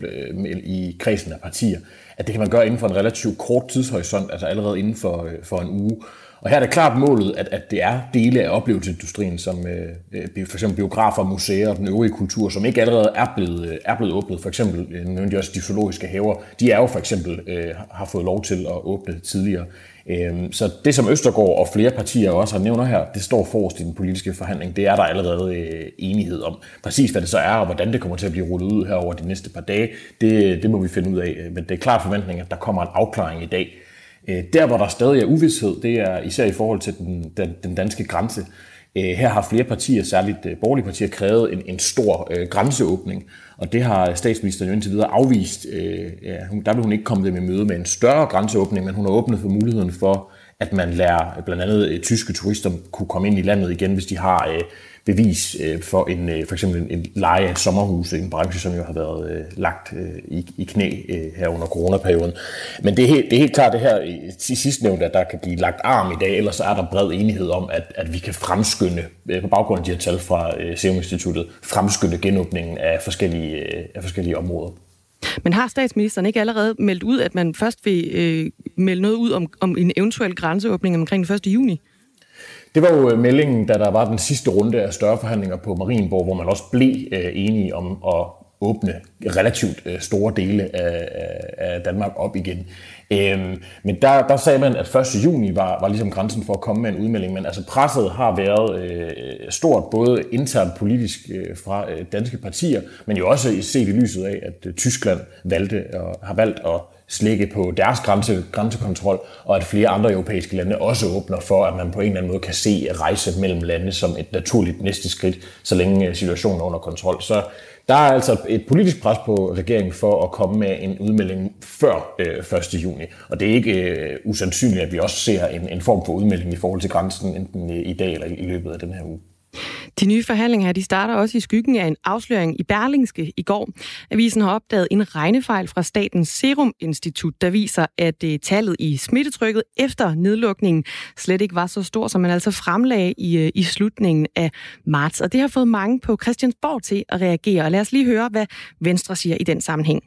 i kredsen af partier. At det kan man gøre inden for en relativt kort tidshorisont, altså allerede inden for, øh, for en uge. Og her er det klart målet, at, at det er dele af oplevelsesindustrien, som øh, for eksempel biografer, museer og den øvrige kultur, som ikke allerede er blevet, er blevet åbnet. For eksempel øh, nævnte jeg også de zoologiske haver. De er jo for eksempel øh, har fået lov til at åbne tidligere. Øh, så det, som Østergaard og flere partier også har nævnt her, det står forrest i den politiske forhandling. Det er der allerede øh, enighed om. Præcis hvad det så er, og hvordan det kommer til at blive rullet ud her over de næste par dage, det, det må vi finde ud af. Men det er klart forventning, at der kommer en afklaring i dag. Der, hvor der stadig er uvished, det er især i forhold til den, den, den danske grænse. Her har flere partier, særligt borgerlige partier, krævet en, en stor øh, grænseåbning, og det har statsministeren jo indtil videre afvist. Øh, ja, der vil hun ikke komme dem i møde med en større grænseåbning, men hun har åbnet for muligheden for, at man lærer blandt andet øh, tyske turister kunne komme ind i landet igen, hvis de har øh, bevis øh, for en øh, for eksempel en, en leje af sommerhuse, en branche, som jo har været øh, lagt øh, i, i knæ øh, her under coronaperioden. Men det er helt, det er helt klart det her til sidst nævnt, at der kan blive lagt arm i dag, ellers så er der bred enighed om, at, at vi kan fremskynde, øh, på baggrund af de her tal fra øh, Serum Instituttet, fremskynde genåbningen af forskellige, øh, af forskellige områder. Men har statsministeren ikke allerede meldt ud, at man først vil øh, melde noget ud om, om en eventuel grænseåbning omkring den første juni? Det var jo meldingen, da der var den sidste runde af større forhandlinger på Marienborg, hvor man også blev øh, enige om at åbne relativt øh, store dele af, af Danmark op igen. Øhm, men der, der sagde man, at første juni var, var ligesom grænsen for at komme med en udmelding, men altså presset har været øh, stort, både internt politisk øh, fra øh, danske partier, men jo også set i lyset af, at øh, Tyskland valgte og har valgt at slække på deres grænse, grænsekontrol, og at flere andre europæiske lande også åbner for, at man på en eller anden måde kan se rejse mellem lande som et naturligt næste skridt, så længe situationen er under kontrol. Så der er altså et politisk pres på regeringen for at komme med en udmelding før øh, første juni, og det er ikke øh, usandsynligt, at vi også ser en, en form for udmelding i forhold til grænsen, enten i dag eller i løbet af den her uge. De nye forhandlinger de starter også i skyggen af en afsløring i Berlingske i går. Avisen har opdaget en regnefejl fra Statens Serum Institut, der viser, at uh, tallet i smittetrykket efter nedlukningen slet ikke var så stor, som man altså fremlagde i, uh, i slutningen af marts. Og det har fået mange på Christiansborg til at reagere. Og lad os lige høre, hvad Venstre siger i den sammenhæng.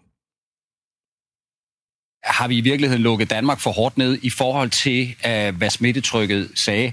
Har vi i virkeligheden lukket Danmark for hårdt ned i forhold til, uh, hvad smittetrykket sagde?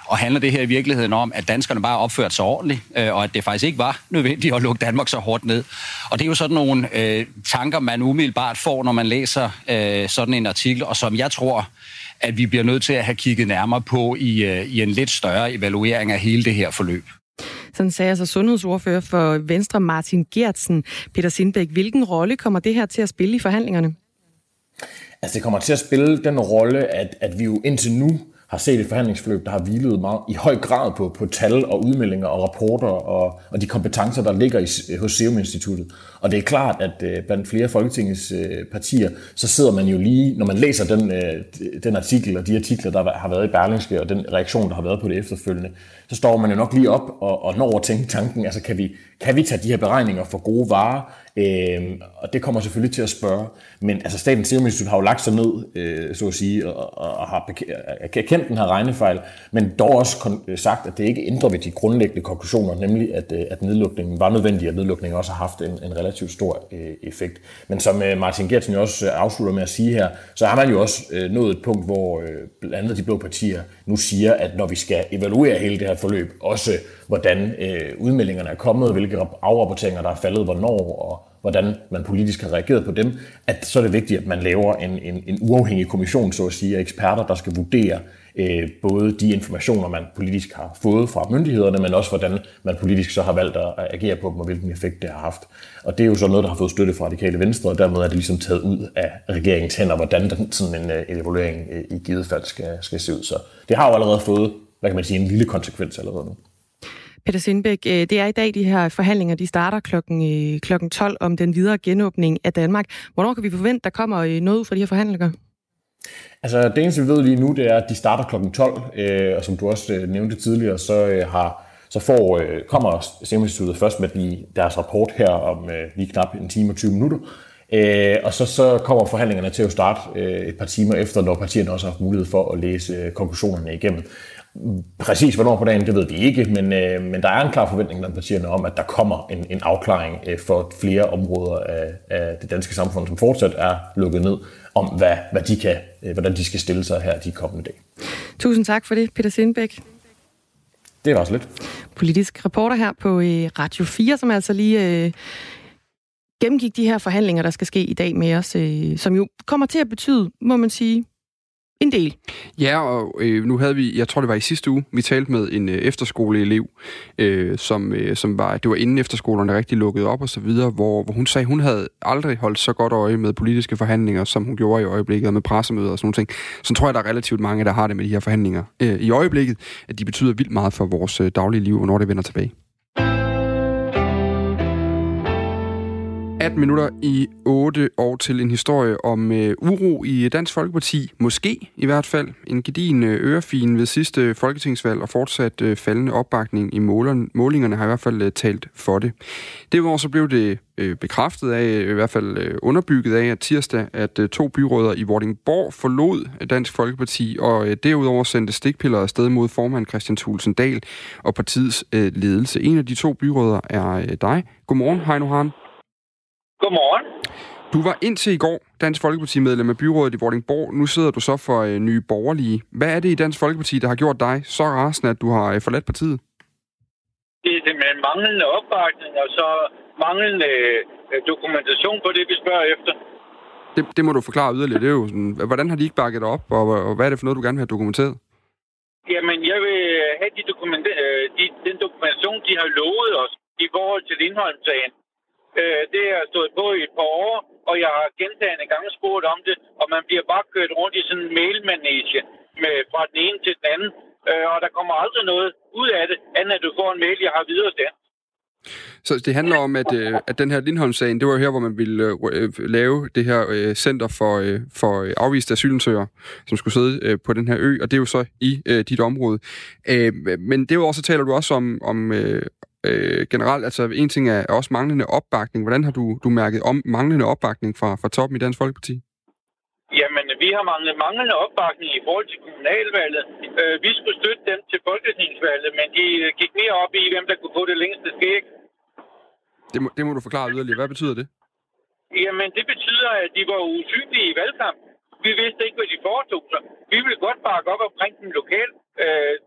Og handler det her i virkeligheden om, at danskerne bare opførte sig ordentligt, og at det faktisk ikke var nødvendigt at lukke Danmark så hårdt ned. Og det er jo sådan nogle øh, tanker, man umiddelbart får, når man læser øh, sådan en artikel, og som jeg tror, at vi bliver nødt til at have kigget nærmere på i, øh, i en lidt større evaluering af hele det her forløb. Sådan sagde altså sundhedsordfører for Venstre Martin Geertsen. Peter Sindbæk, hvilken rolle kommer det her til at spille i forhandlingerne? Altså det kommer til at spille den rolle, at, at vi jo indtil nu har set et forhandlingsforløb, der har hvilet meget i høj grad på, på tal og udmeldinger og rapporter og, og de kompetencer, der ligger i, hos Serum Instituttet. Og det er klart, at øh, blandt flere Folketingets øh, partier, så sidder man jo lige, når man læser den, øh, den artikel og de artikler, der har været i Berlingske, og den reaktion, der har været på det efterfølgende, så står man jo nok lige op og, og når at tænke tanken, altså kan vi, kan vi tage de her beregninger for gode varer? Øh, og det kommer selvfølgelig til at spørge. Men altså Statens Serum Institut har jo lagt sig ned, øh, så at sige, og, og har erkendt den her regnefejl, men dog også sagt, at det ikke ændrer ved de grundlæggende konklusioner, nemlig at, at nedlukningen var nødvendig, og nedlukningen også har haft en, en relativt stor øh, effekt. Men som øh, Martin Geertsen jo også afslutter med at sige her, så har man jo også øh, nået et punkt, hvor øh, blandt andet de blå partier nu siger, at når vi skal evaluere hele det her forløb, også hvordan øh, udmeldingerne er kommet, hvilke afrapporteringer der er faldet, hvornår, og hvordan man politisk har reageret på dem, at så er det vigtigt, at man laver en, en, en uafhængig kommission, så at sige, af eksperter, der skal vurdere øh, både de informationer, man politisk har fået fra myndighederne, men også hvordan man politisk så har valgt at agere på dem, og hvilken effekt det har haft. Og det er jo så noget, der har fået støtte fra Radikale Venstre, og dermed er det ligesom taget ud af regeringens hænder, hvordan den, sådan en, en evaluering øh, i givet fald skal, skal se ud. Så det har jo allerede fået, hvad kan man sige, en lille konsekvens allerede nu. Peter Sindbæk, det er i dag, de her forhandlinger, de starter klokken, klokken tolv om den videre genåbning af Danmark. Hvornår kan vi forvente, der kommer noget ud fra de her forhandlinger? Altså det eneste, vi ved lige nu, det er, at de starter klokken tolv, og som du også nævnte tidligere, så, har, så får, kommer Serum Instituttet først med de, deres rapport her om lige knap en time og tyve minutter. Og så, så kommer forhandlingerne til at starte et par timer efter, når partierne også har haft mulighed for at læse konklusionerne igennem. Præcis hvornår på dagen, det ved vi ikke, men, øh, men der er en klar forventning blandt partierne om, at der kommer en, en afklaring øh, for flere områder af, af det danske samfund, som fortsat er lukket ned, om hvad, hvad de kan, øh, hvordan de skal stille sig her de kommende dage. Tusind tak for det, Peter Sindbæk. Det var så lidt. Politisk reporter her på øh, Radio fire, som altså lige øh, gennemgik de her forhandlinger, der skal ske i dag med os, øh, som jo kommer til at betyde, må man sige, en del. Ja, og øh, nu havde vi, jeg tror det var i sidste uge, vi talte med en øh, efterskoleelev, øh, som, øh, som var, det var inden efterskolerne rigtig lukkede op og så videre, hvor, hvor hun sagde, hun havde aldrig holdt så godt øje med politiske forhandlinger, som hun gjorde i øjeblikket, og med pressemøder og sådan nogle ting. Så tror jeg, der er relativt mange, der har det med de her forhandlinger øh, i øjeblikket, at de betyder vildt meget for vores øh, daglige liv, og når det vender tilbage. atten minutter i otte år til en historie om øh, uro i Dansk Folkeparti. Måske i hvert fald en gedigen øh, ørefin ved sidste folketingsvalg og fortsat øh, faldende opbakning i målerne. Målingerne har i hvert fald øh, talt for det. Derudover så blev det øh, bekræftet af, i hvert fald øh, underbygget af, at tirsdag, at øh, to byrødder i Vordingborg forlod Dansk Folkeparti, og øh, derudover sendte stikpiller afsted mod formand Kristian Thulesen Dahl og partiets øh, ledelse. En af de to byrødder er øh, dig. Godmorgen, Heino Hahn. Godmorgen. Du var indtil i går Dansk Folkeparti-medlem af byrådet i Vordingborg. Nu sidder du så for øh, Nye Borgerlige. Hvad er det i Dansk Folkeparti, der har gjort dig så rasende, at du har øh, forladt partiet? Det er simpelthen manglende opbakning, og så manglende øh, dokumentation på det, vi spørger efter. Det, det må du forklare yderligere. Det er jo sådan, hvordan har de ikke bakket op, og, og hvad er det for noget, du gerne vil have dokumenteret? Jamen, jeg vil have de dokumenter- øh, de, den dokumentation, de har lovet os i forhold til Lindholm-sagen. Det har stået på i et par år, og jeg har gentagne gange spurgt om det, og man bliver bare kørt rundt i sådan en mailmanage med, fra den ene til den anden, og der kommer aldrig noget ud af det, andet at du får en mail, jeg har videresendt. Så det handler om, at, at den her Lindholm-sagen, det var her, hvor man ville lave det her center for, for afviste asylansøgere, som skulle sidde på den her ø, og det er jo så i dit område. Men derudover så taler du også om, om Øh, generelt, altså en ting er også manglende opbakning. Hvordan har du, du mærket om manglende opbakning fra, fra toppen i Dansk Folkeparti? Jamen, vi har manglet manglende opbakning i forhold til kommunalvalget. Øh, vi skulle støtte dem til folketingsvalget, men de gik mere op i, hvem der kunne få det længste skæg. Det må, det må du forklare yderligere. Hvad betyder det? Jamen, det betyder, at de var usynlige i valgkampen. Vi vidste ikke, hvad de foretog sig. Vi ville godt bakke op omkring dem lokalt. Øh, til gengæld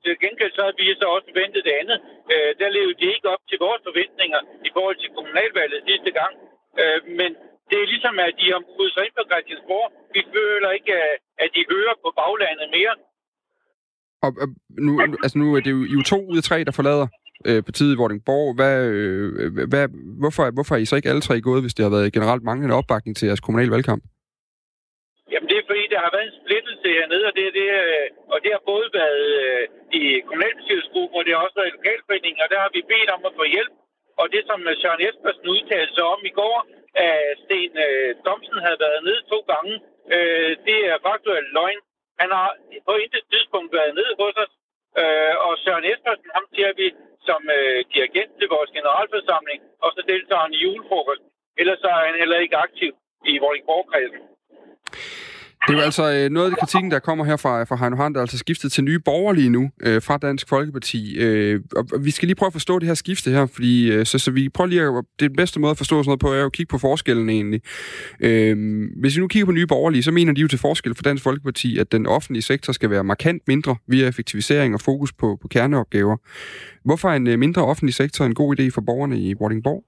gengæld så har vi så også forventet det andet. Øh, der levede de ikke op til vores forventninger i forhold til kommunalvalget sidste gang. Øh, men det er ligesom, at de har mudet sig ind på Christiansborg. Vi føler ikke, at de hører på baglandet mere. Og, og nu, altså nu er det jo, I jo to ud af tre, der forlader øh, partiet i Vordingborg. Hvad, øh, hvad, hvorfor, hvorfor er I så ikke alle tre gået, hvis det har været generelt manglende opbakning til jeres kommunale valgkamp? Jamen, det er fordi, der har været en splittelse hernede, og det, det, og det har både været øh, i kommunalbestyrelsesgruppen, og det har også været i lokalforeningen, og der har vi bedt om at få hjælp. Og det, som Søren Espersen udtalte sig om i går, at Sten øh, Thomsen havde været nede to gange, øh, det er faktuelt løgn. Han har på intet tidspunkt været nede hos os, øh, og Søren Espersen, ham siger vi som øh, dirigent til vores generalforsamling, og så deltager han i julefrokost. Ellers er han heller ikke aktiv i Vordingborg-kredsen. Det er jo altså øh, noget af det kritikken, der kommer her fra, fra Heino Hahn, der er altså skiftet til Nye Borgerlige nu øh, fra Dansk Folkeparti. Øh, og vi skal lige prøve at forstå det her skifte her, fordi øh, så, så vi prøver lige at, det bedste måde at forstå sådan noget på, er at kigge på forskellen egentlig. Øh, hvis vi nu kigger på Nye Borgerlige, så mener de jo til forskel for Dansk Folkeparti, at den offentlige sektor skal være markant mindre via effektivisering og fokus på, på kerneopgaver. Hvorfor er en øh, mindre offentlig sektor en god idé for borgerne i Vordingborg?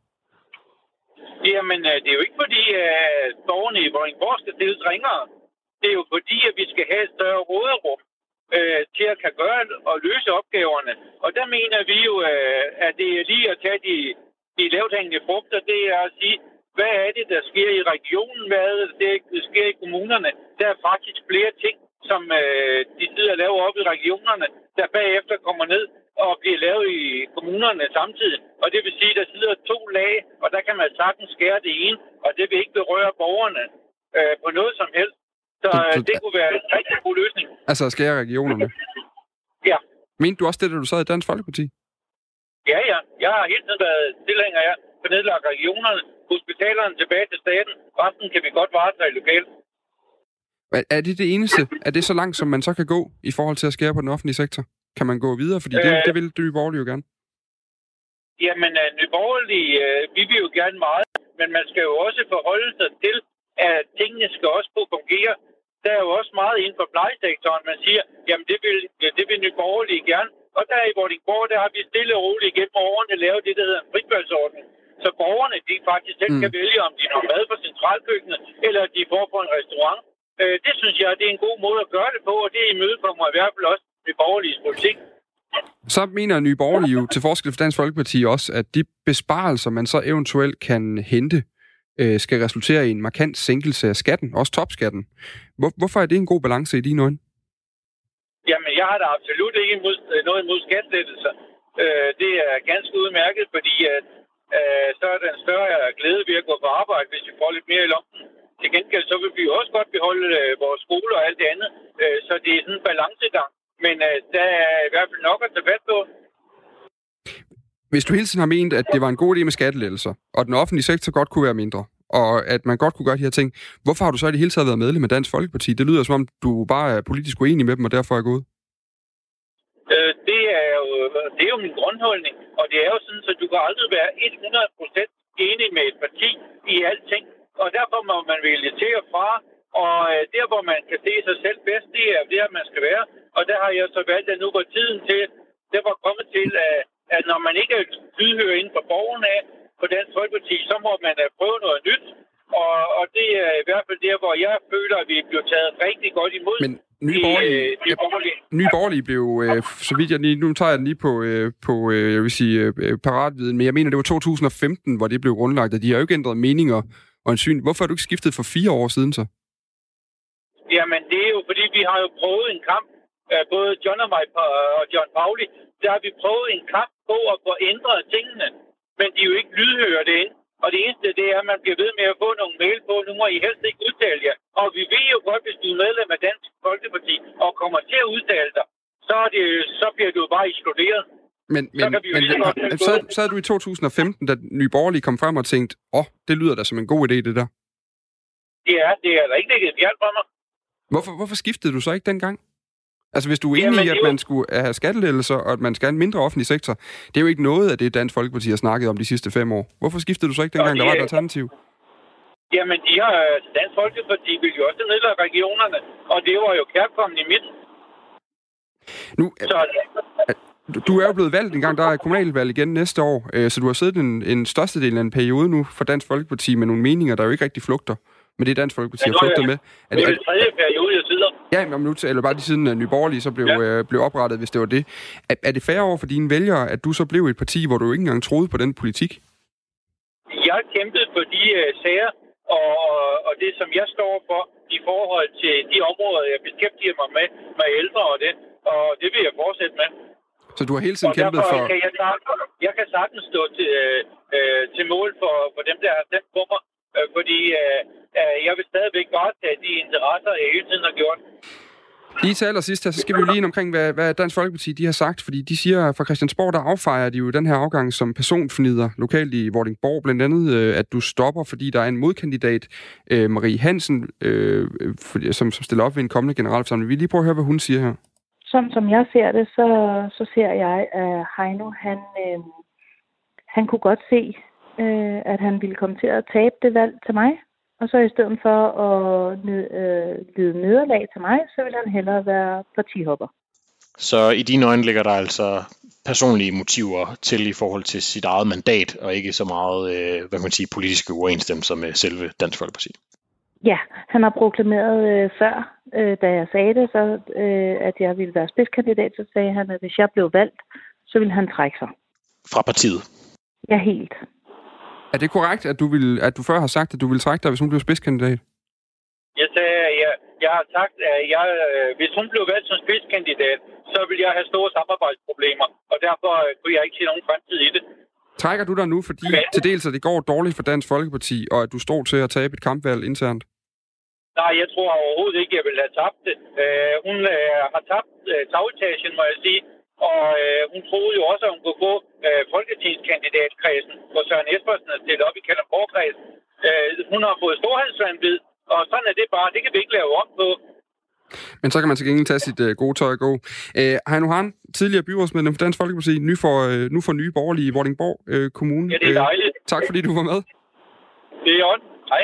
Jamen, det er jo ikke fordi, at borgerne i Vordingborg skal stilles ringere. Det er jo fordi, at vi skal have et større råderum øh, til at kan gøre og løse opgaverne. Og der mener vi jo, øh, at det er lige at tage de, de lavthængende frugter. Det er at sige, hvad er det, der sker i regionen? Hvad er det, der sker i kommunerne? Der er faktisk flere ting, som øh, de sidder og laver op i regionerne, der bagefter kommer ned og bliver lavet i kommunerne samtidig. Og det vil sige, at der sidder to lag, og der kan man sagtens skære det ene, og det vil ikke berøre borgerne øh, på noget som helst. Så øh, det kunne være en rigtig god løsning. Altså at skære regionerne? Ja. Mente du også det, da du sad i Dansk Folkeparti? Ja, ja. Jeg har hele tiden været tilhænger af for nedlagt regionerne, hospitalerne tilbage til staten. Resten kan vi godt varetage lokalt. Er det det eneste? Er det så langt, som man så kan gå i forhold til at skære på den offentlige sektor? Kan man gå videre? Fordi det, øh, det vil Nye Borgerlige jo gerne. Jamen, uh, Nye Borgerlige, uh, vi vil jo gerne meget, men man skal jo også forholde sig til, at tingene skal også kunne fungere. Der er jo også meget inden for plejesektoren, man siger, jamen det vil, det vil Nye Borgerlige gerne. Og der i Vordingborg, der har vi stille og roligt gennem årene lavet det, der hedder en fritvalgsordning. Så borgerne, de faktisk selv mm. kan vælge, om de har mad på centralkøkkenet, eller de får på en restaurant. Uh, det synes jeg, det er en god måde at gøre det på, og det imødekommer i hvert fald også Nye Borgerliges politik. Så mener Nye Borgerlige jo til forskel for Dansk Folkeparti også, at de besparelser, man så eventuelt kan hente, skal resultere i en markant sænkelse af skatten, også topskatten. Hvor, hvorfor er det en god balance i dine øjne? Jamen, jeg har da absolut ikke imod, noget imod skattelettelser. Det er ganske udmærket, fordi at, så er der en større glæde ved at gå på arbejde, hvis vi får lidt mere i lommen. Til gengæld så vil vi jo også godt beholde vores skole og alt det andet. Så det er sådan en balancegang. Men der er i hvert fald nok at tage fat på. Hvis du hele tiden har ment, at det var en god idé med skattelettelser, og den offentlige sektor godt kunne være mindre, og at man godt kunne gøre de her ting, hvorfor har du så i det hele taget været medlem af Dansk Folkeparti? Det lyder som om, du bare er politisk uenig med dem, og derfor er gået. Øh, det, er jo, det er jo min grundholdning, og det er jo sådan, at du kan aldrig være hundrede procent enig med et parti i alting, og derfor må man vælge til og fra, og der, hvor man kan se sig selv bedst, det er der, man skal være, og der har jeg så valgt, at nu går tiden til, det var kommet til, at at når man ikke er lydhør inden for borgerne af på Dansk Folkeparti, så må man prøve noget nyt. Og, og det er i hvert fald der, hvor jeg føler, at vi bliver taget rigtig godt imod. Men Nye Borgerlige, i, øh, borgerlige. Nye Borgerlige blev, øh, så vidt jeg lige, nu tager jeg den lige på, øh, på øh, jeg vil sige, øh, paratviden, men jeg mener, det var to tusind og femten, hvor det blev grundlagt, og de har jo ikke ændret meninger og en syn. Hvorfor har du ikke skiftet for fire år siden så? Jamen, det er jo, fordi vi har jo prøvet en kamp, både John og mig og John Pauli, der har vi prøvet en kamp på at få ændret tingene, men de er jo ikke lydhøre det ind. Og det eneste, det er, at man bliver ved med at få nogle mail på, nu må I helst ikke udtale jer. Og vi ved jo godt, hvis du er medlem af Dansk Folkeparti og kommer til at udtale dig, så, er det, så bliver du bare ekskluderet. Men, men, men så, så er du i to tusind og femten, da Nye Borgerlige kom frem og tænkte, åh, oh, det lyder da som en god idé, det der. Ja, det er da ikke det, det hjælper mig. Hvorfor, hvorfor skiftede du så ikke dengang? Altså, hvis du er enig i, at man skulle have skattelettelser, og at man skal have en mindre offentlig sektor, det er jo ikke noget af det, Dansk Folkeparti har snakket om de sidste fem år. Hvorfor skiftede du så ikke dengang, de, der var et alternativ? Jamen, de har, Dansk Folkeparti ville jo også nedlægge regionerne, og det var jo kærkommen i midten. Nu, så, du er jo blevet valgt en gang, der er kommunalvalg igen næste år, øh, så du har siddet en, en størstedel af en periode nu for Dansk Folkeparti med nogle meninger, der jo ikke rigtig flugter med det, Dansk Folkeparti ja, har flugtet med. Er det er den tredje periode, jeg sidder. Ja, men nu eller bare de siden Nye Borgerlige så blev, ja. øh, blev oprettet, hvis det var det. Er, er det fair over for dine vælgere, at du så blev et parti, hvor du ikke engang troede på den politik? Jeg kæmpede for de uh, sager, og, og det, som jeg står for i forhold til de områder, jeg beskæftiger mig med, med ældre og det, og det vil jeg fortsætte med. Så du har hele tiden kæmpet for... Kan jeg, sagtens, jeg kan sagtens stå til, øh, til mål for, for dem, der har stemt på mig, øh, fordi øh, jeg vil stadigvæk varetage de interesser, jeg hele tiden har gjort. Lige til allersidst, så skal vi jo lige ind omkring, hvad, hvad Dansk Folkeparti de har sagt, fordi de siger, fra Christiansborg, der affejer de jo den her afgang som personfnider lokalt i Vordingborg, blandt andet, at du stopper, fordi der er en modkandidat, Marie Hansen, øh, som, som stiller op ved en kommende generalforsamling. Vi lige prøve at høre, hvad hun siger her. Som, som jeg ser det, så, så ser jeg, at Heino, han, øh, han kunne godt se, øh, at han ville komme til at tabe det valg til mig. Og så i stedet for at øh, lide nederlag til mig, så vil han hellere være partihopper. Så i dine øjne ligger der altså personlige motiver til i forhold til sit eget mandat, og ikke så meget øh, hvad kan man sige, politiske uoverensstemmelser med selve Dansk Folkeparti? Ja, han har proklameret øh, før, øh, da jeg sagde det, så, øh, at jeg ville være spidskandidat, så sagde han, at hvis jeg blev valgt, så ville han trække sig. Fra partiet? Ja, helt. Er det korrekt, at du, ville, at du før har sagt, at du ville trække dig, hvis hun blev spidskandidat? Jeg sagde, jeg, jeg har sagt, at jeg, hvis hun blev valgt som spidskandidat, så ville jeg have store samarbejdsproblemer, og derfor kunne jeg ikke se nogen fremtid i det. Trækker du dig nu, fordi Men... til dels at det går dårligt for Dansk Folkeparti, og at du står til at tabe et kampvalg internt? Nej, jeg tror overhovedet ikke, jeg ville have tabt det. Uh, hun uh, har tabt uh, tagetagen, må jeg sige. Og øh, hun troede jo også, at hun kunne få øh, folketingskandidatkredsen, hvor Søren Espersen er stillet op i Kalundborg-kredsen. Øh, hun har fået storhedsvandvid, og sådan er det bare. Det kan vi ikke lave om på. Men så kan man til gengæld tage sit øh, gode tøj og gå. Øh, Heino Hahn, tidligere byrådsmedlem for Dansk Folkeparti, nu for, øh, nu for Nye Borgerlige i Vordingborg øh, Kommune. Ja, det er dejligt. Øh, tak fordi du var med. Det er ondt. Hej.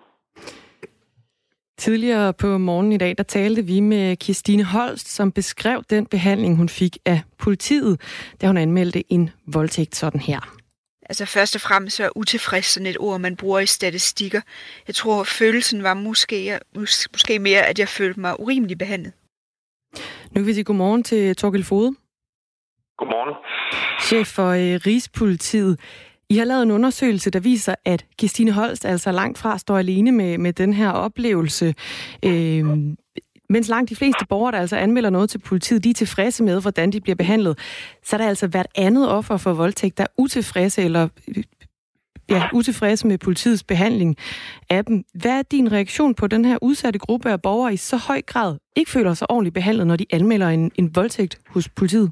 Tidligere på morgenen i dag, der talte vi med Kirstine Holst, som beskrev den behandling, hun fik af politiet, da hun anmeldte en voldtægt sådan her. Altså først og fremmest så er utilfreds sådan et ord, man bruger i statistikker. Jeg tror, følelsen var måske, måske mere, at jeg følte mig urimelig behandlet. Nu kan vi sige godmorgen til Thorkild Foged. Godmorgen. Chef for øh, Rigspolitiet. I har lavet en undersøgelse, der viser, at Kirstine Holst altså langt fra står alene med, med den her oplevelse. Øh, mens langt de fleste borgere, der altså anmelder noget til politiet, de er tilfredse med, hvordan de bliver behandlet. Så er der altså hvert andet offer for voldtægt, der er utilfredse eller ja, utilfredse med politiets behandling af dem. Hvad er din reaktion på den her udsatte gruppe af borgere i så høj grad ikke føler sig ordentligt behandlet, når de anmelder en, en voldtægt hos politiet?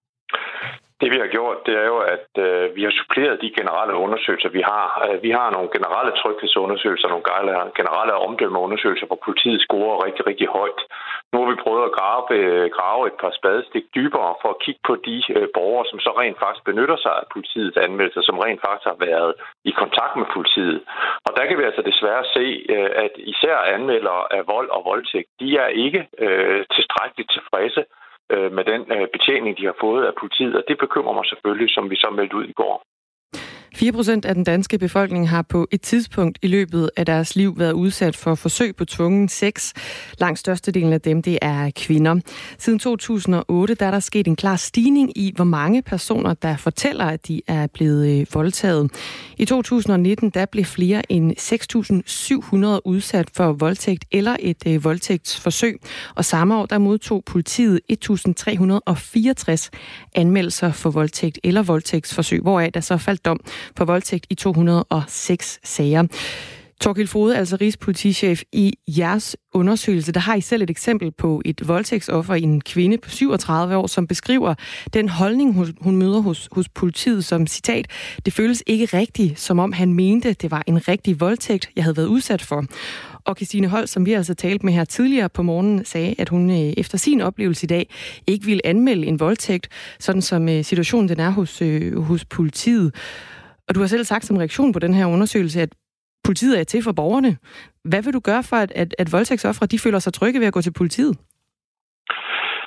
Det vi har gjort, det er jo, at øh, vi har suppleret de generelle undersøgelser, vi har. Vi har nogle generelle tryghedsundersøgelser, nogle generelle omdømmeundersøgelser, hvor politiet scorer rigtig, rigtig højt. Nu har vi prøvet at grave, grave et par spadestik dybere for at kigge på de øh, borgere, som så rent faktisk benytter sig af politiets anmeldelser, som rent faktisk har været i kontakt med politiet. Og der kan vi altså desværre se, øh, at især anmeldere af vold og voldtægt, de er ikke øh, tilstrækkeligt tilfredse med den betjening, de har fået af politiet, og det bekymrer mig selvfølgelig, som vi så meldte ud i går. fire procent af den danske befolkning har på et tidspunkt i løbet af deres liv været udsat for forsøg på tvungen sex. Langt størstedelen af dem, det er kvinder. Siden to tusind og otte der er der sket en klar stigning i, hvor mange personer, der fortæller, at de er blevet voldtaget. I to tusind og nitten der blev flere end seks tusind syv hundrede udsat for voldtægt eller et øh, voldtægtsforsøg. Og samme år der modtog politiet et tusind tre hundrede og fireogtres anmeldelser for voldtægt eller voldtægtsforsøg, hvoraf der så faldt dom for voldtægt i to hundrede og seks sager. Thorkild Foged, altså rigspolitichef, i jeres undersøgelse, der har I selv et eksempel på et voldtægtsoffer i en kvinde på syvogtredive år, som beskriver den holdning, hun møder hos, hos politiet som citat: "Det føles ikke rigtigt, som om han mente, det var en rigtig voldtægt, jeg havde været udsat for." Og Kirstine Holst, som vi altså talte med her tidligere på morgenen, sagde, at hun øh, efter sin oplevelse i dag ikke ville anmelde en voldtægt, sådan som øh, situationen den er hos, øh, hos politiet. Og du har selv sagt som reaktion på den her undersøgelse, at politiet er til for borgerne. Hvad vil du gøre for, at, at, at voldtægtsofre de føler sig trygge ved at gå til politiet?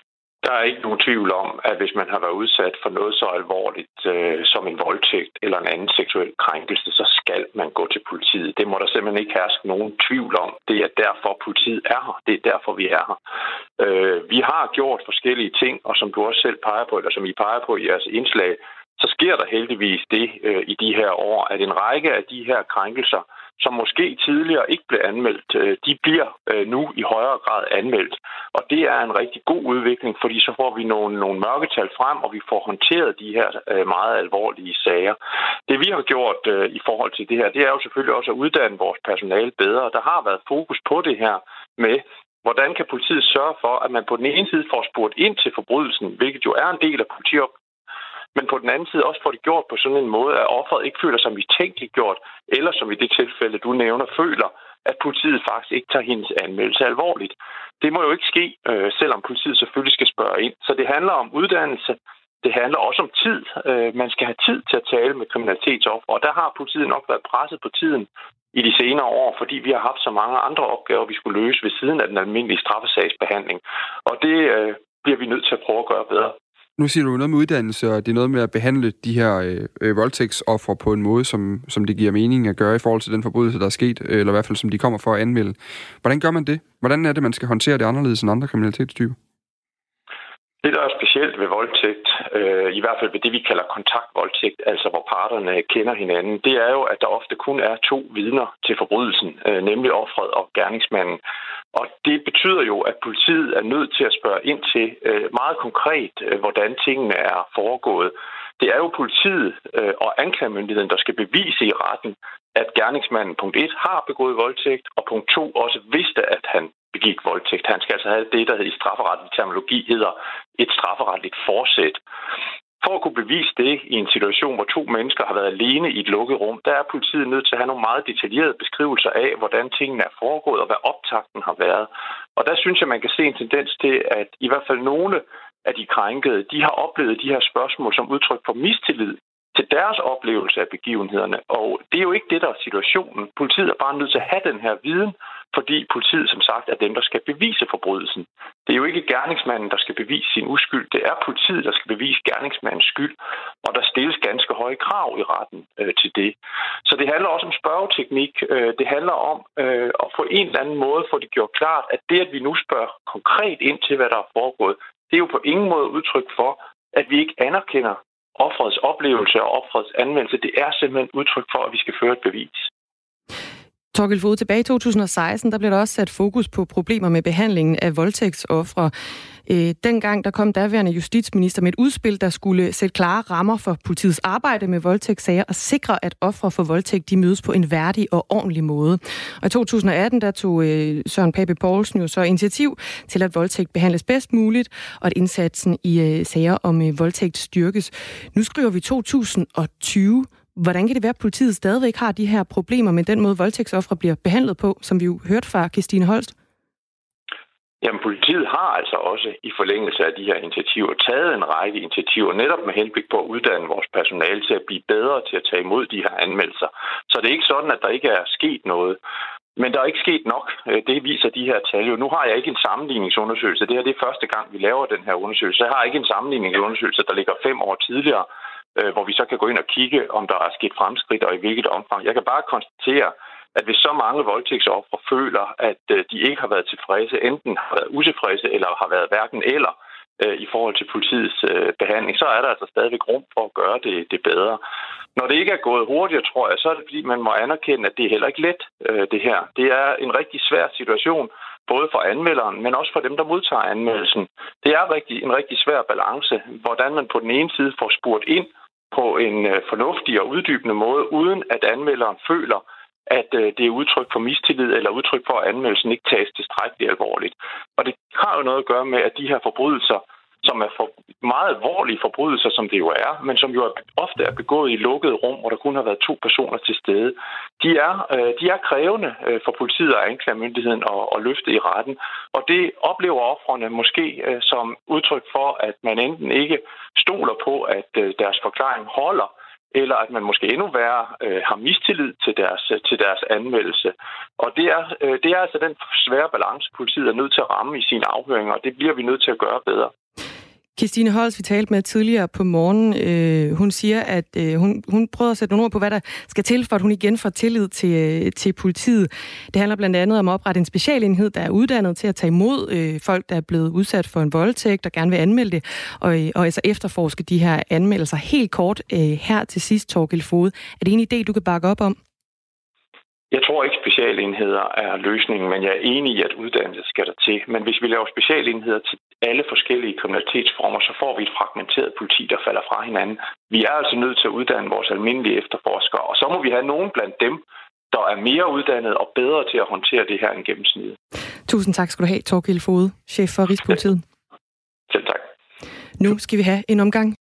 Der er ikke nogen tvivl om, at hvis man har været udsat for noget så alvorligt øh, som en voldtægt eller en anden seksuel krænkelse, så skal man gå til politiet. Det må der simpelthen ikke herske nogen tvivl om. Det er derfor, politiet er her. Det er derfor, vi er her. Øh, vi har gjort forskellige ting, og som du også selv peger på, eller som I peger på i jeres indslag, så sker der heldigvis det øh, i de her år, at en række af de her krænkelser, som måske tidligere ikke blev anmeldt, øh, de bliver øh, nu i højere grad anmeldt. Og det er en rigtig god udvikling, fordi så får vi nogle, nogle mørketal frem, og vi får håndteret de her øh, meget alvorlige sager. Det vi har gjort øh, i forhold til det her, det er jo selvfølgelig også at uddanne vores personale bedre. Der har været fokus på det her med, hvordan kan politiet sørge for, at man på den ene side får spurgt ind til forbrydelsen, hvilket jo er en del af politiopgaven, men på den anden side også får det gjort på sådan en måde, at offeret ikke føler sig mistænkeligt gjort, eller som i det tilfælde, du nævner, føler, at politiet faktisk ikke tager hendes anmeldelse alvorligt. Det må jo ikke ske, øh, selvom politiet selvfølgelig skal spørge ind. Så det handler om uddannelse. Det handler også om tid. Øh, man skal have tid til at tale med kriminalitetsofre, og der har politiet nok været presset på tiden i de senere år, fordi vi har haft så mange andre opgaver, vi skulle løse ved siden af den almindelige straffesagsbehandling. Og det øh, bliver vi nødt til at prøve at gøre bedre. Nu siger du noget med uddannelse, og det er noget med at behandle de her øh, voldtægtsofre på en måde, som, som det giver mening at gøre i forhold til den forbrydelse, der er sket, eller i hvert fald som de kommer for at anmelde. Hvordan gør man det? Hvordan er det, man skal håndtere det anderledes end andre kriminalitetstyper? Det, der er specielt ved voldtægt, øh, i hvert fald ved det, vi kalder kontaktvoldtægt, altså hvor parterne kender hinanden, det er jo, at der ofte kun er to vidner til forbrydelsen, øh, nemlig offeret og gerningsmanden. Og det betyder jo, at politiet er nødt til at spørge ind til øh, meget konkret, øh, hvordan tingene er foregået. Det er jo politiet øh, og anklagemyndigheden, der skal bevise i retten, at gerningsmanden punkt et har begået voldtægt, og punkt to også vidste, at han begik voldtægt. Han skal altså have det, der i strafferetlig terminologi hedder et strafferetligt forsæt. For at kunne bevise det i en situation, hvor to mennesker har været alene i et lukket rum, der er politiet nødt til at have nogle meget detaljerede beskrivelser af, hvordan tingene er foregået og hvad optakten har været. Og der synes jeg, man kan se en tendens til, at i hvert fald nogle af de krænkede, de har oplevet de her spørgsmål som udtryk for mistillid til deres oplevelse af begivenhederne. Og det er jo ikke det, der er situationen. Politiet er bare nødt til at have den her viden, fordi politiet som sagt er dem, der skal bevise forbrydelsen. Det er jo ikke gerningsmanden, der skal bevise sin uskyld. Det er politiet, der skal bevise gerningsmandens skyld. Og der stilles ganske høje krav i retten øh, til det. Så det handler også om spørgeteknik. Øh, det handler om øh, at på en eller anden måde få det gjort klart, at det, at vi nu spørger konkret ind til, hvad der er foregået, det er jo på ingen måde udtryk for, at vi ikke anerkender offerets oplevelse og offerets anmeldelse. Det er simpelthen udtryk for, at vi skal føre et bevis. Thorkild Foged, tilbage i to tusind og seksten, der blev der også sat fokus på problemer med behandlingen af voldtægtsofre. Øh, dengang der kom daværende justitsminister med et udspil, der skulle sætte klare rammer for politiets arbejde med voldtægtssager og sikre, at ofre for voldtægt de mødes på en værdig og ordentlig måde. Og i to tusind og atten der tog øh, Søren Pape Poulsen jo så initiativ til, at voldtægt behandles bedst muligt, og at indsatsen i øh, sager om øh, voldtægt styrkes. Nu skriver vi to tusind og tyve. Hvordan kan det være, at politiet stadigvæk har de her problemer med den måde, voldtægtsofre bliver behandlet på, som vi jo hørte fra Kirstine Holst? Jamen, politiet har altså også i forlængelse af de her initiativer taget en række initiativer, netop med henblik på at uddanne vores personale til at blive bedre til at tage imod de her anmeldelser. Så det er ikke sådan, at der ikke er sket noget. Men der er ikke sket nok. Det viser de her tal jo. Nu har jeg ikke en sammenligningsundersøgelse. Det her det er første gang, vi laver den her undersøgelse. Jeg har ikke en sammenligningsundersøgelse, der ligger fem år tidligere, hvor vi så kan gå ind og kigge, om der er sket fremskridt og i hvilket omfang. Jeg kan bare konstatere, at hvis så mange voldtægtsofre føler, at de ikke har været tilfredse, enten har været utilfredse eller har været hverken eller øh, i forhold til politiets øh, behandling, så er der altså stadigvæk rum for at gøre det, det bedre. Når det ikke er gået hurtigere, tror jeg, så er det fordi, man må anerkende, at det er heller ikke let, øh, det her. Det er en rigtig svær situation, både for anmelderen, men også for dem, der modtager anmeldelsen. Det er rigtig, en rigtig svær balance, hvordan man på den ene side får spurgt ind på en øh, fornuftig og uddybende måde, uden at anmelderen føler, at øh, det er udtryk for mistillid eller udtryk for, at anmeldelsen ikke tages tilstrækkeligt alvorligt. Og det har jo noget at gøre med, at de her forbrydelser, som er for meget alvorlige forbrydelser, som det jo er, men som jo ofte er begået i lukkede rum, hvor der kun har været to personer til stede, de er, øh, de er krævende øh, for politiet og anklagemyndigheden at, at løfte i retten. Og det oplever ofrene måske øh, som udtryk for, at man enten ikke stoler på, at øh, deres forklaring holder, eller at man måske endnu værre øh, har mistillid til deres, til deres anmeldelse. Og det er, øh, det er altså den svære balance, politiet er nødt til at ramme i sine afhøringer, og det bliver vi nødt til at gøre bedre. Kirstine Holst, vi talte med tidligere på morgen, øh, hun siger, at øh, hun, hun prøver at sætte nogle ord på, hvad der skal til, for at hun igen får tillid til, øh, til politiet. Det handler blandt andet om at oprette en specialenhed, der er uddannet til at tage imod øh, folk, der er blevet udsat for en voldtægt og gerne vil anmelde det, og, og altså efterforske de her anmeldelser. Helt kort øh, her til sidst, Thorkild Foged. Er det en idé, du kan bakke op om? Jeg tror ikke, specialenheder er løsningen, men jeg er enig i, at uddannelse skal der til. Men hvis vi laver specialenheder til alle forskellige kriminalitetsformer, så får vi et fragmenteret politi, der falder fra hinanden. Vi er altså nødt til at uddanne vores almindelige efterforskere, og så må vi have nogen blandt dem, der er mere uddannet og bedre til at håndtere det her end gennemsnittet. Tusind tak skal du have, Thorkild Foged, chef for Rigspolitiet. Selv tak. Nu skal vi have en omgang